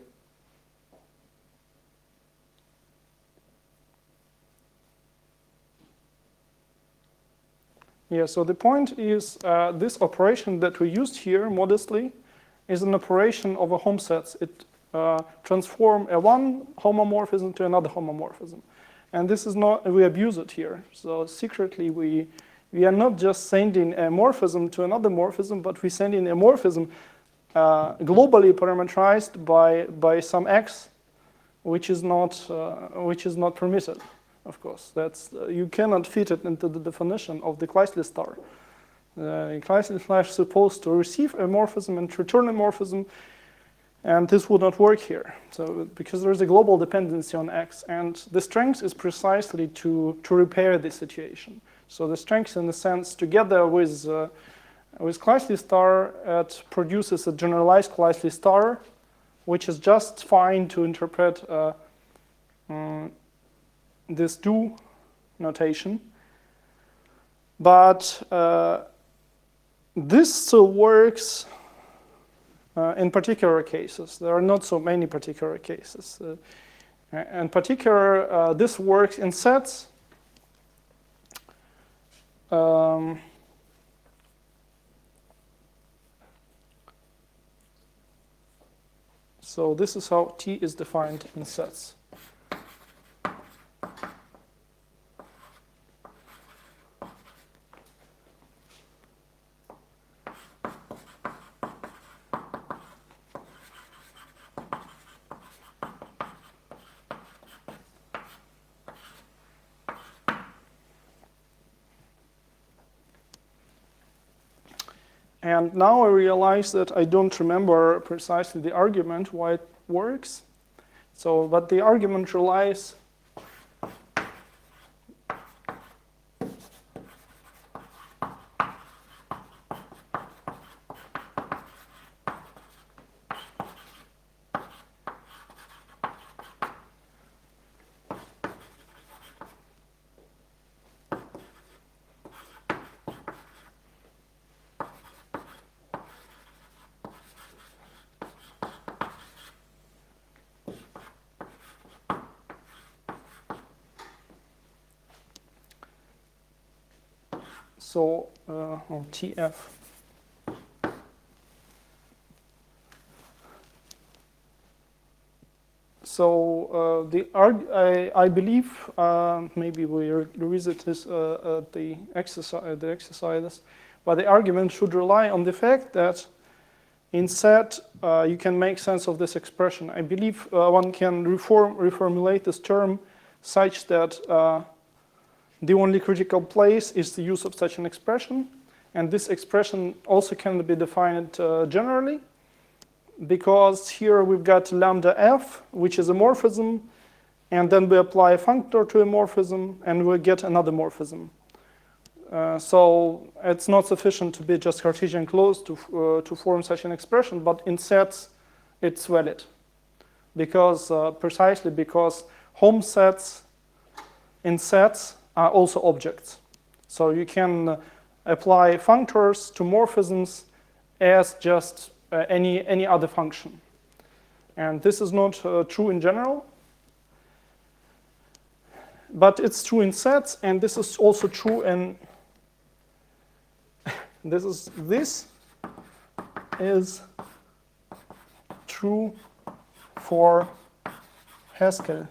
Yeah, so the point is uh, this operation that we used here modestly is an operation over home sets. It uh, transforms a one homomorphism to another homomorphism. And this is not, we abuse it here. So secretly we, we are not just sending a morphism to another morphism, but we send in a morphism uh, globally parameterized by, by some x, which is not, uh, which is not permitted. Of course, that's uh, you cannot fit it into the definition of the Kleisli star. Uh, Kleisli star is supposed to receive a morphism and return a morphism, and this would not work here. So because there is a global dependency on x, and the strength is precisely to to repair this situation. So the strength, in a sense, together with uh, with Kleisli star, it produces a generalized Kleisli star, which is just fine to interpret. Uh, um, this do notation, but uh, this still works uh, in particular cases. There are not so many particular cases. Uh, in particular, uh, this works in sets. Um, so this is how T is defined in sets. And now I realize that I don't remember precisely the argument, why it works. So, but the argument relies so uh, or T F. So uh, the arg I, I believe uh, maybe we revisit this uh, at the exercise the exercises, but the argument should rely on the fact that in set uh, you can make sense of this expression. I believe uh, one can reform reformulate this term such that uh, the only critical place is the use of such an expression, and this expression also can be defined uh, generally, because here we've got lambda f, which is a morphism, and then we apply a functor to a morphism, and we get another morphism. Uh, so it's not sufficient to be just Cartesian closed to, uh, to form such an expression, but in sets it's valid, because uh, precisely because home sets in sets are also objects. So you can apply functors to morphisms as just uh, any, any other function. And this is not uh, true in general, but it's true in sets, and this is also true in, this is, this is true for Haskell.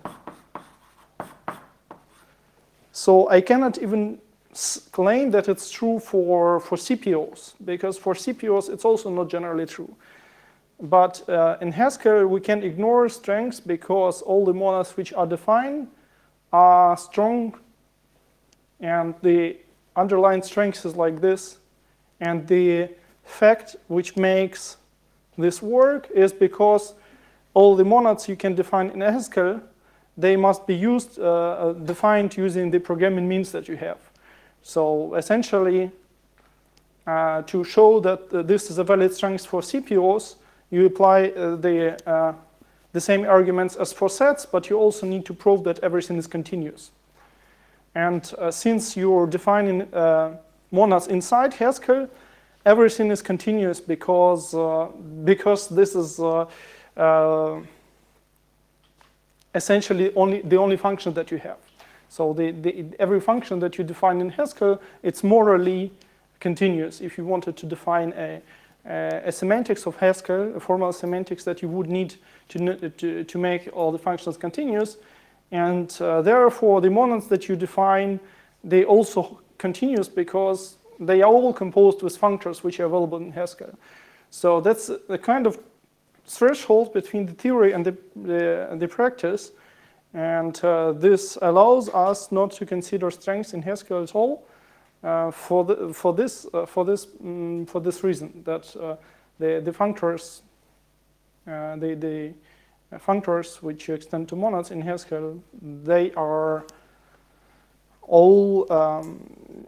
So I cannot even claim that it's true for, for C P Os, because for C P Os it's also not generally true. But uh, in Haskell we can ignore strengths because all the monads which are defined are strong, and the underlying strength is like this. And the fact which makes this work is because all the monads you can define in Haskell, they must be used, uh, defined using the programming means that you have. So essentially, uh, to show that uh, this is a valid strength for C P Os, you apply uh, the, uh, the same arguments as for sets, but you also need to prove that everything is continuous. And uh, since you're defining uh, monads inside Haskell, everything is continuous because, uh, because this is uh, uh, essentially only the only function that you have. So the, the, every function that you define in Haskell, it's morally continuous. If you wanted to define a, a, a semantics of Haskell, a formal semantics that you would need to, to, to make all the functions continuous, and uh, therefore the monads that you define, they also continuous because they are all composed with functors which are available in Haskell. So that's the kind of threshold between the theory and the, the, the practice. And uh, this allows us not to consider strengths in Haskell at all uh, for, the, for, this, uh, for, this, um, for this reason, that uh, the, the functors, uh, the, the functors which you extend to monads in Haskell, they are all um,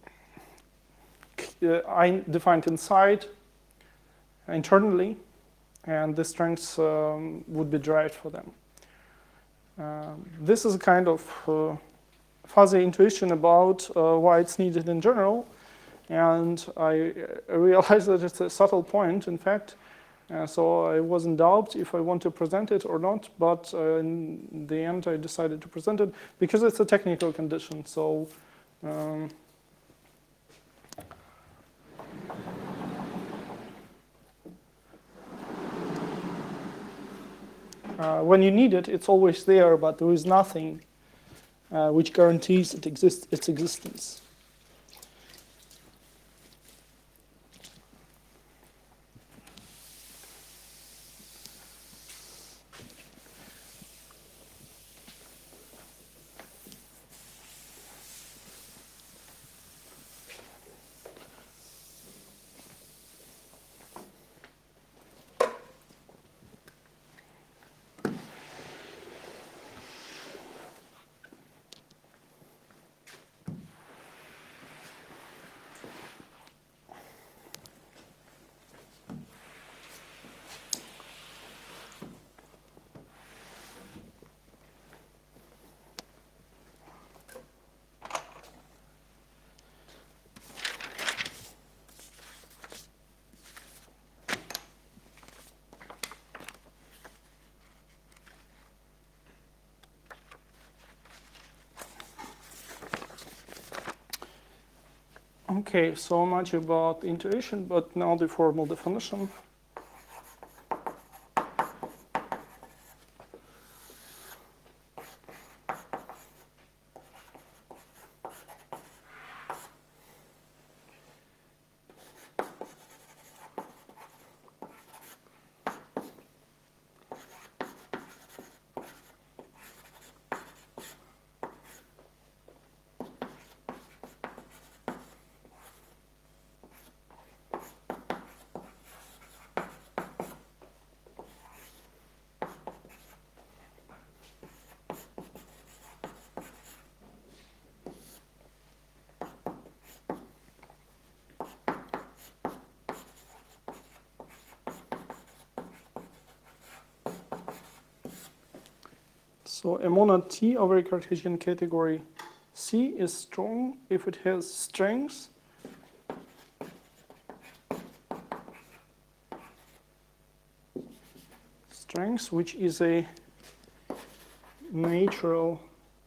uh, defined inside, internally, and the strengths um, would be derived for them. Uh, this is a kind of uh, fuzzy intuition about uh, why it's needed in general, and I realized that it's a subtle point, in fact, uh, so I was in doubt if I want to present it or not, but uh, in the end I decided to present it because it's a technical condition. So um, Uh, when you need it, it's always there, but there is nothing uh, which guarantees it exists, its existence. Okay, so much about intuition, but now the formal definition. So a monad T over a Cartesian category C is strong if it has strengths strengths which is a natural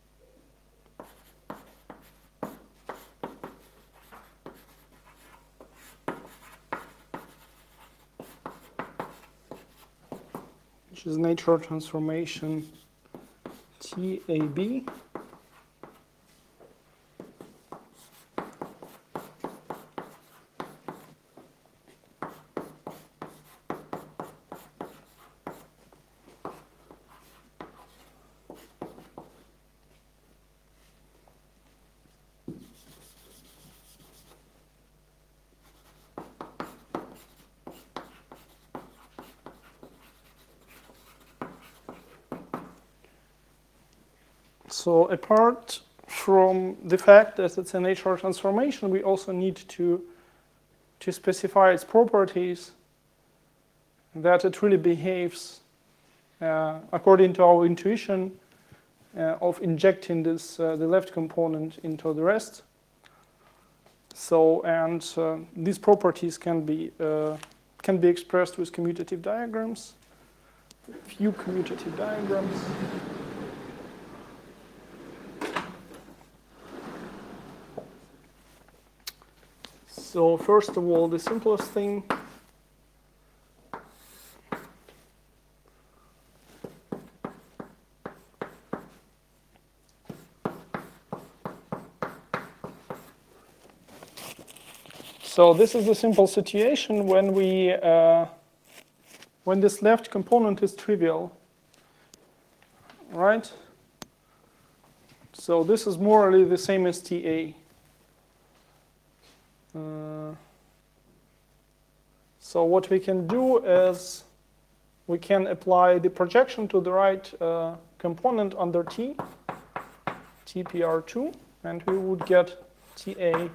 which is natural transformation T A B. So apart from the fact that it's a natural transformation, we also need to, to specify its properties, that it really behaves uh, according to our intuition uh, of injecting this uh, the left component into the rest. So, and uh, these properties can be uh, can be expressed with commutative diagrams. few commutative diagrams. So first of all, the simplest thing So this is a simple situation when we uh, when this left component is trivial, right? So this is more or less the same as T A. Uh, so what we can do is we can apply the projection to the right uh, component under T, T P R two, and we would get T A,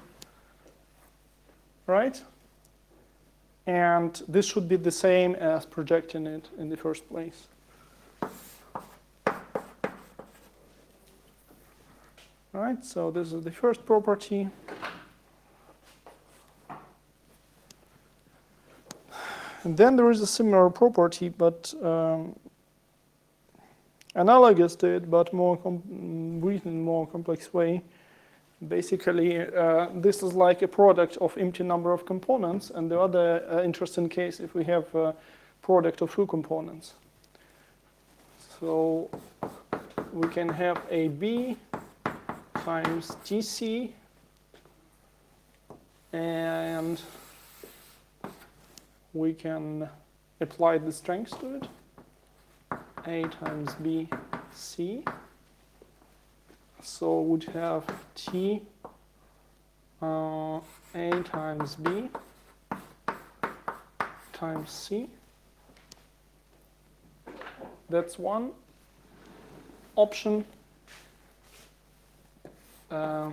right? And this should be the same as projecting it in the first place. Right, so this is the first property. And then there is a similar property, but um, analogous to it, but more written in more complex way. Basically, uh, this is like a product of empty number of components, and the other uh, interesting case if we have a product of two components. So we can have A B times T C, and we can apply the strengths to it. A times B C. So we'd have T uh, A times B times C. That's one option. Uh,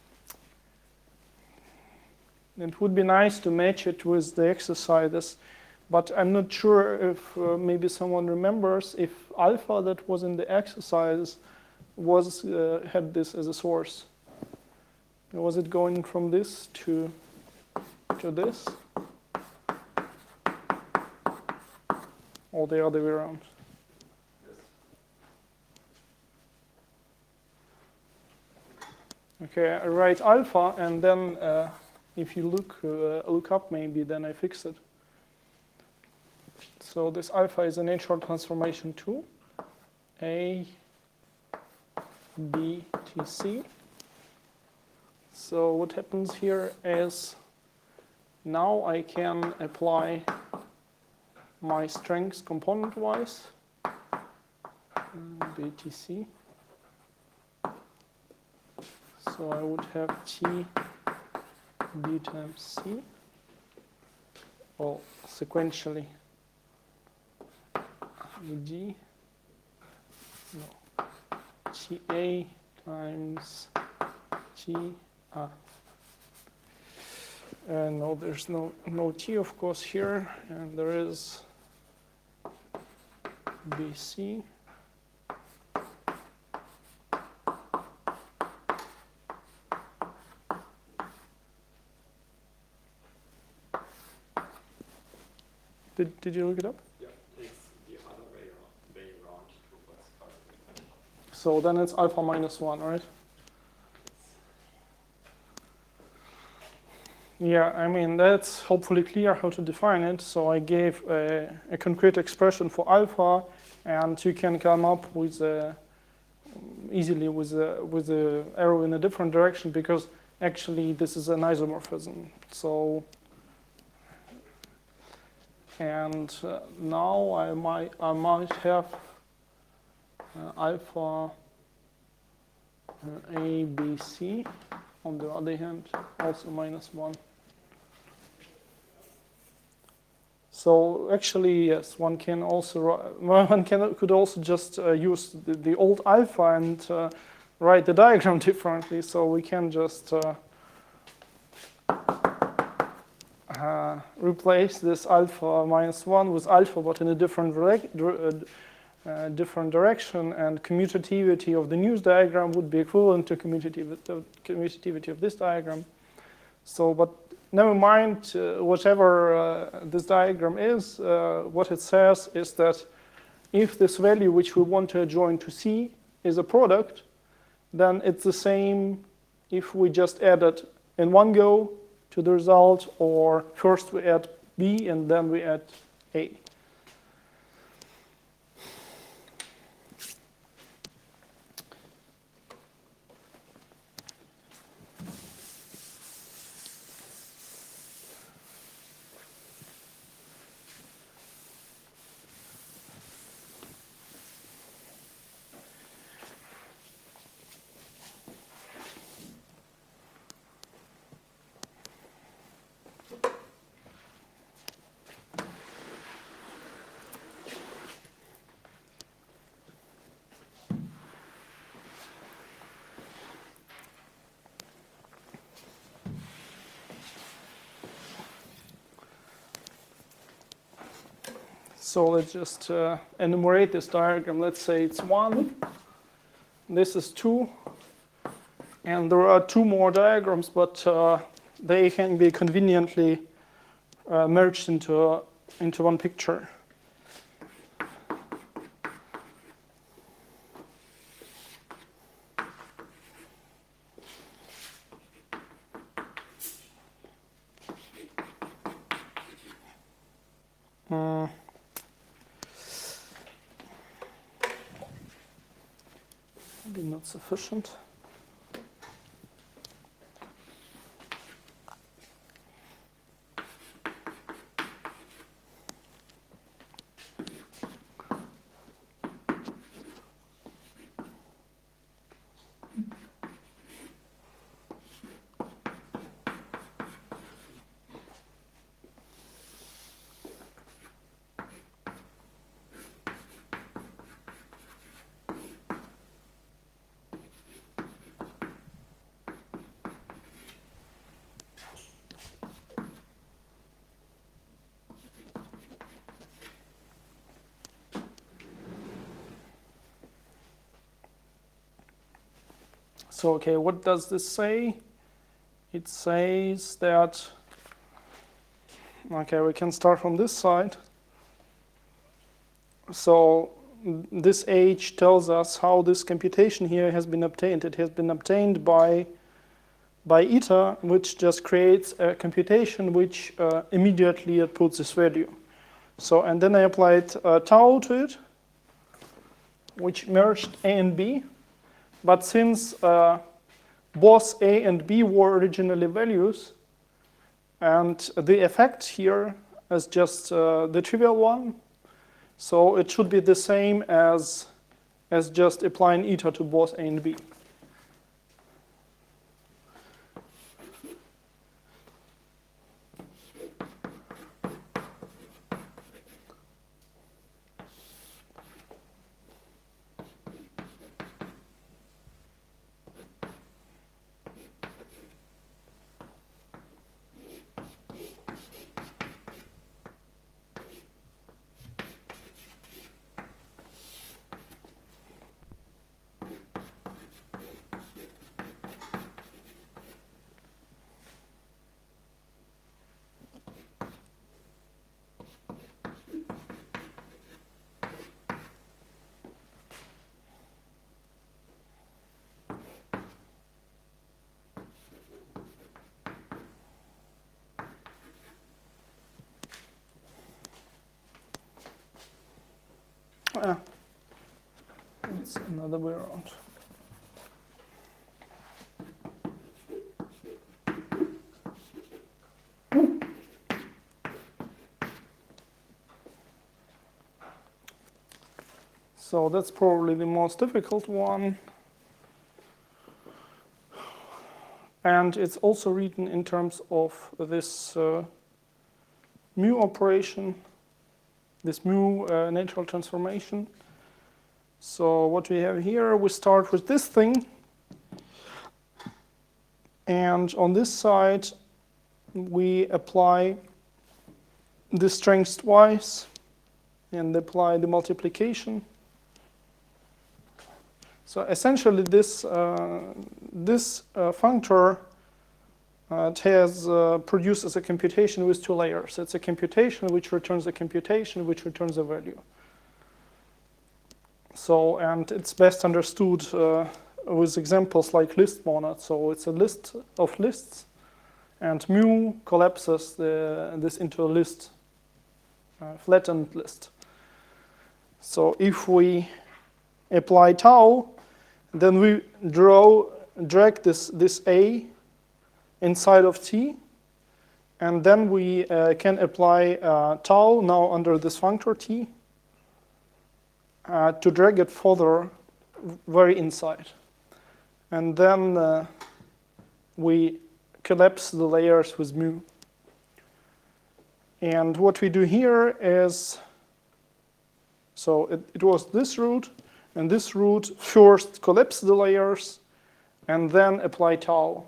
it would be nice to match it with the exercises, but I'm not sure if uh, maybe someone remembers if alpha that was in the exercise was uh, had this as a source. Was it going from this to to this, or the other way around? Okay, I write alpha, and then uh, if you look uh, look up, maybe then I fix it. So this alpha is a natural transformation to A B T C. So what happens here is now I can apply my strengths component-wise, B T C. So I would have T B times C, well, sequentially D, no, T A times T A. Uh, no, there's no, no T, of course, here, and there is B C. Did, did you look it up? Yeah, it's the other way around, way around to what's currently. So then it's alpha minus one, right? Yeah, I mean, that's hopefully clear how to define it. So I gave a, a concrete expression for alpha, and you can come up with a, easily with a, with the arrow in a different direction, because actually this is an isomorphism. So, and uh, now I might I might have uh, alpha uh, A, B, C. On the other hand, also minus one. So actually, yes, one can also one can could also just uh, use the, the old alpha and uh, write the diagram differently. So we can just uh, uh, replace this alpha minus one with alpha, but in a different direct, uh, different direction, and commutativity of the news diagram would be equivalent to commutativity, commutativity of this diagram. So, but never mind uh, whatever uh, this diagram is, uh, what it says is that if this value which we want to adjoin to C is a product, then it's the same if we just add it in one go to the result, or first we add B and then we add A. So let's just uh, enumerate this diagram. Let's say it's one, this is two, and there are two more diagrams, but uh, they can be conveniently uh, merged into, into one picture. Uh, Maybe not sufficient. So, okay, what does this say? It says that, okay, we can start from this side. So this H tells us how this computation here has been obtained. It has been obtained by, by eta, which just creates a computation which uh, immediately outputs this value. So, and then I applied uh, tau to it, which merged A and B. But since uh, both A and B were originally values, and the effect here is just uh, the trivial one, so it should be the same as, as just applying eta to both A and B. Ah, it's another way around. So that's probably the most difficult one. And it's also written in terms of this uh, mu operation, this mu uh, natural transformation. So what we have here, we start with this thing. And on this side, we apply the strength twice and apply the multiplication. So essentially, this uh, this uh, functor uh, it has uh, produces a computation with two layers. It's a computation which returns a computation which returns a value. So, and it's best understood uh, with examples like list monad. So it's a list of lists, and mu collapses the, this into a list, uh, flattened list. So if we apply tau, then we draw, drag this, this A inside of T, and then we uh, can apply uh, tau now under this functor T uh, to drag it further very inside. And then uh, we collapse the layers with mu. And what we do here is, so it, it was this route, and this route first collapse the layers, and then apply tau.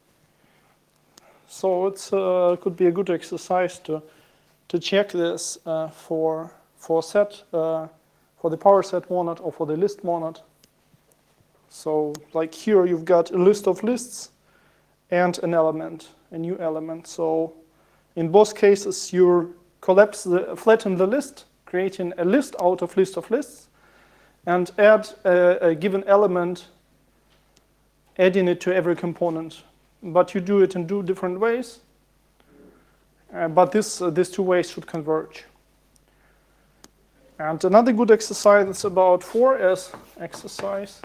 So it uh, could be a good exercise to to check this uh, for for set uh, for the power set monad or for the list monad. So like here you've got a list of lists and an element, a new element. So in both cases you collapse the flatten the list, creating a list out of list of lists, and add a, a given element, adding it to every component. But you do it in two different ways. Uh, but this, uh, these two ways should converge. And another good exercise is about four S exercise.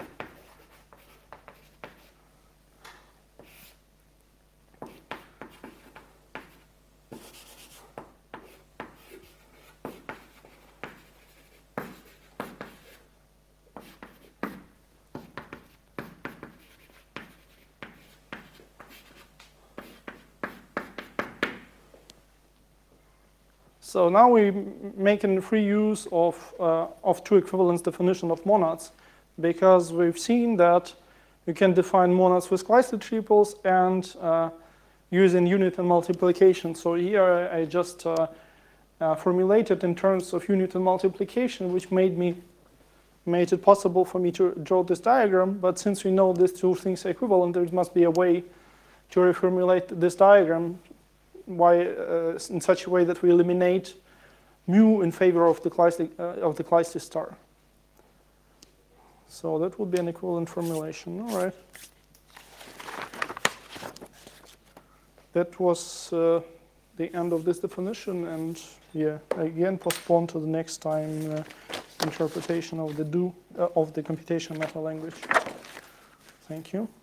So now we're making free use of, uh, of two equivalence definition of monads, because we've seen that you can define monads with Kleistrid triples and uh, using unit and multiplication. So here I just uh, uh, formulated in terms of unit and multiplication, which made me made it possible for me to draw this diagram. But since we know these two things are equivalent, there must be a way to reformulate this diagram why, uh, in such a way that we eliminate mu in favor of the Kleistrid, uh, of the Kleistrid star. So that would be an equivalent formulation. All right. That was uh, the end of this definition, and yeah, again postpone to the next time uh, interpretation of the do uh, of the computation meta language. Thank you.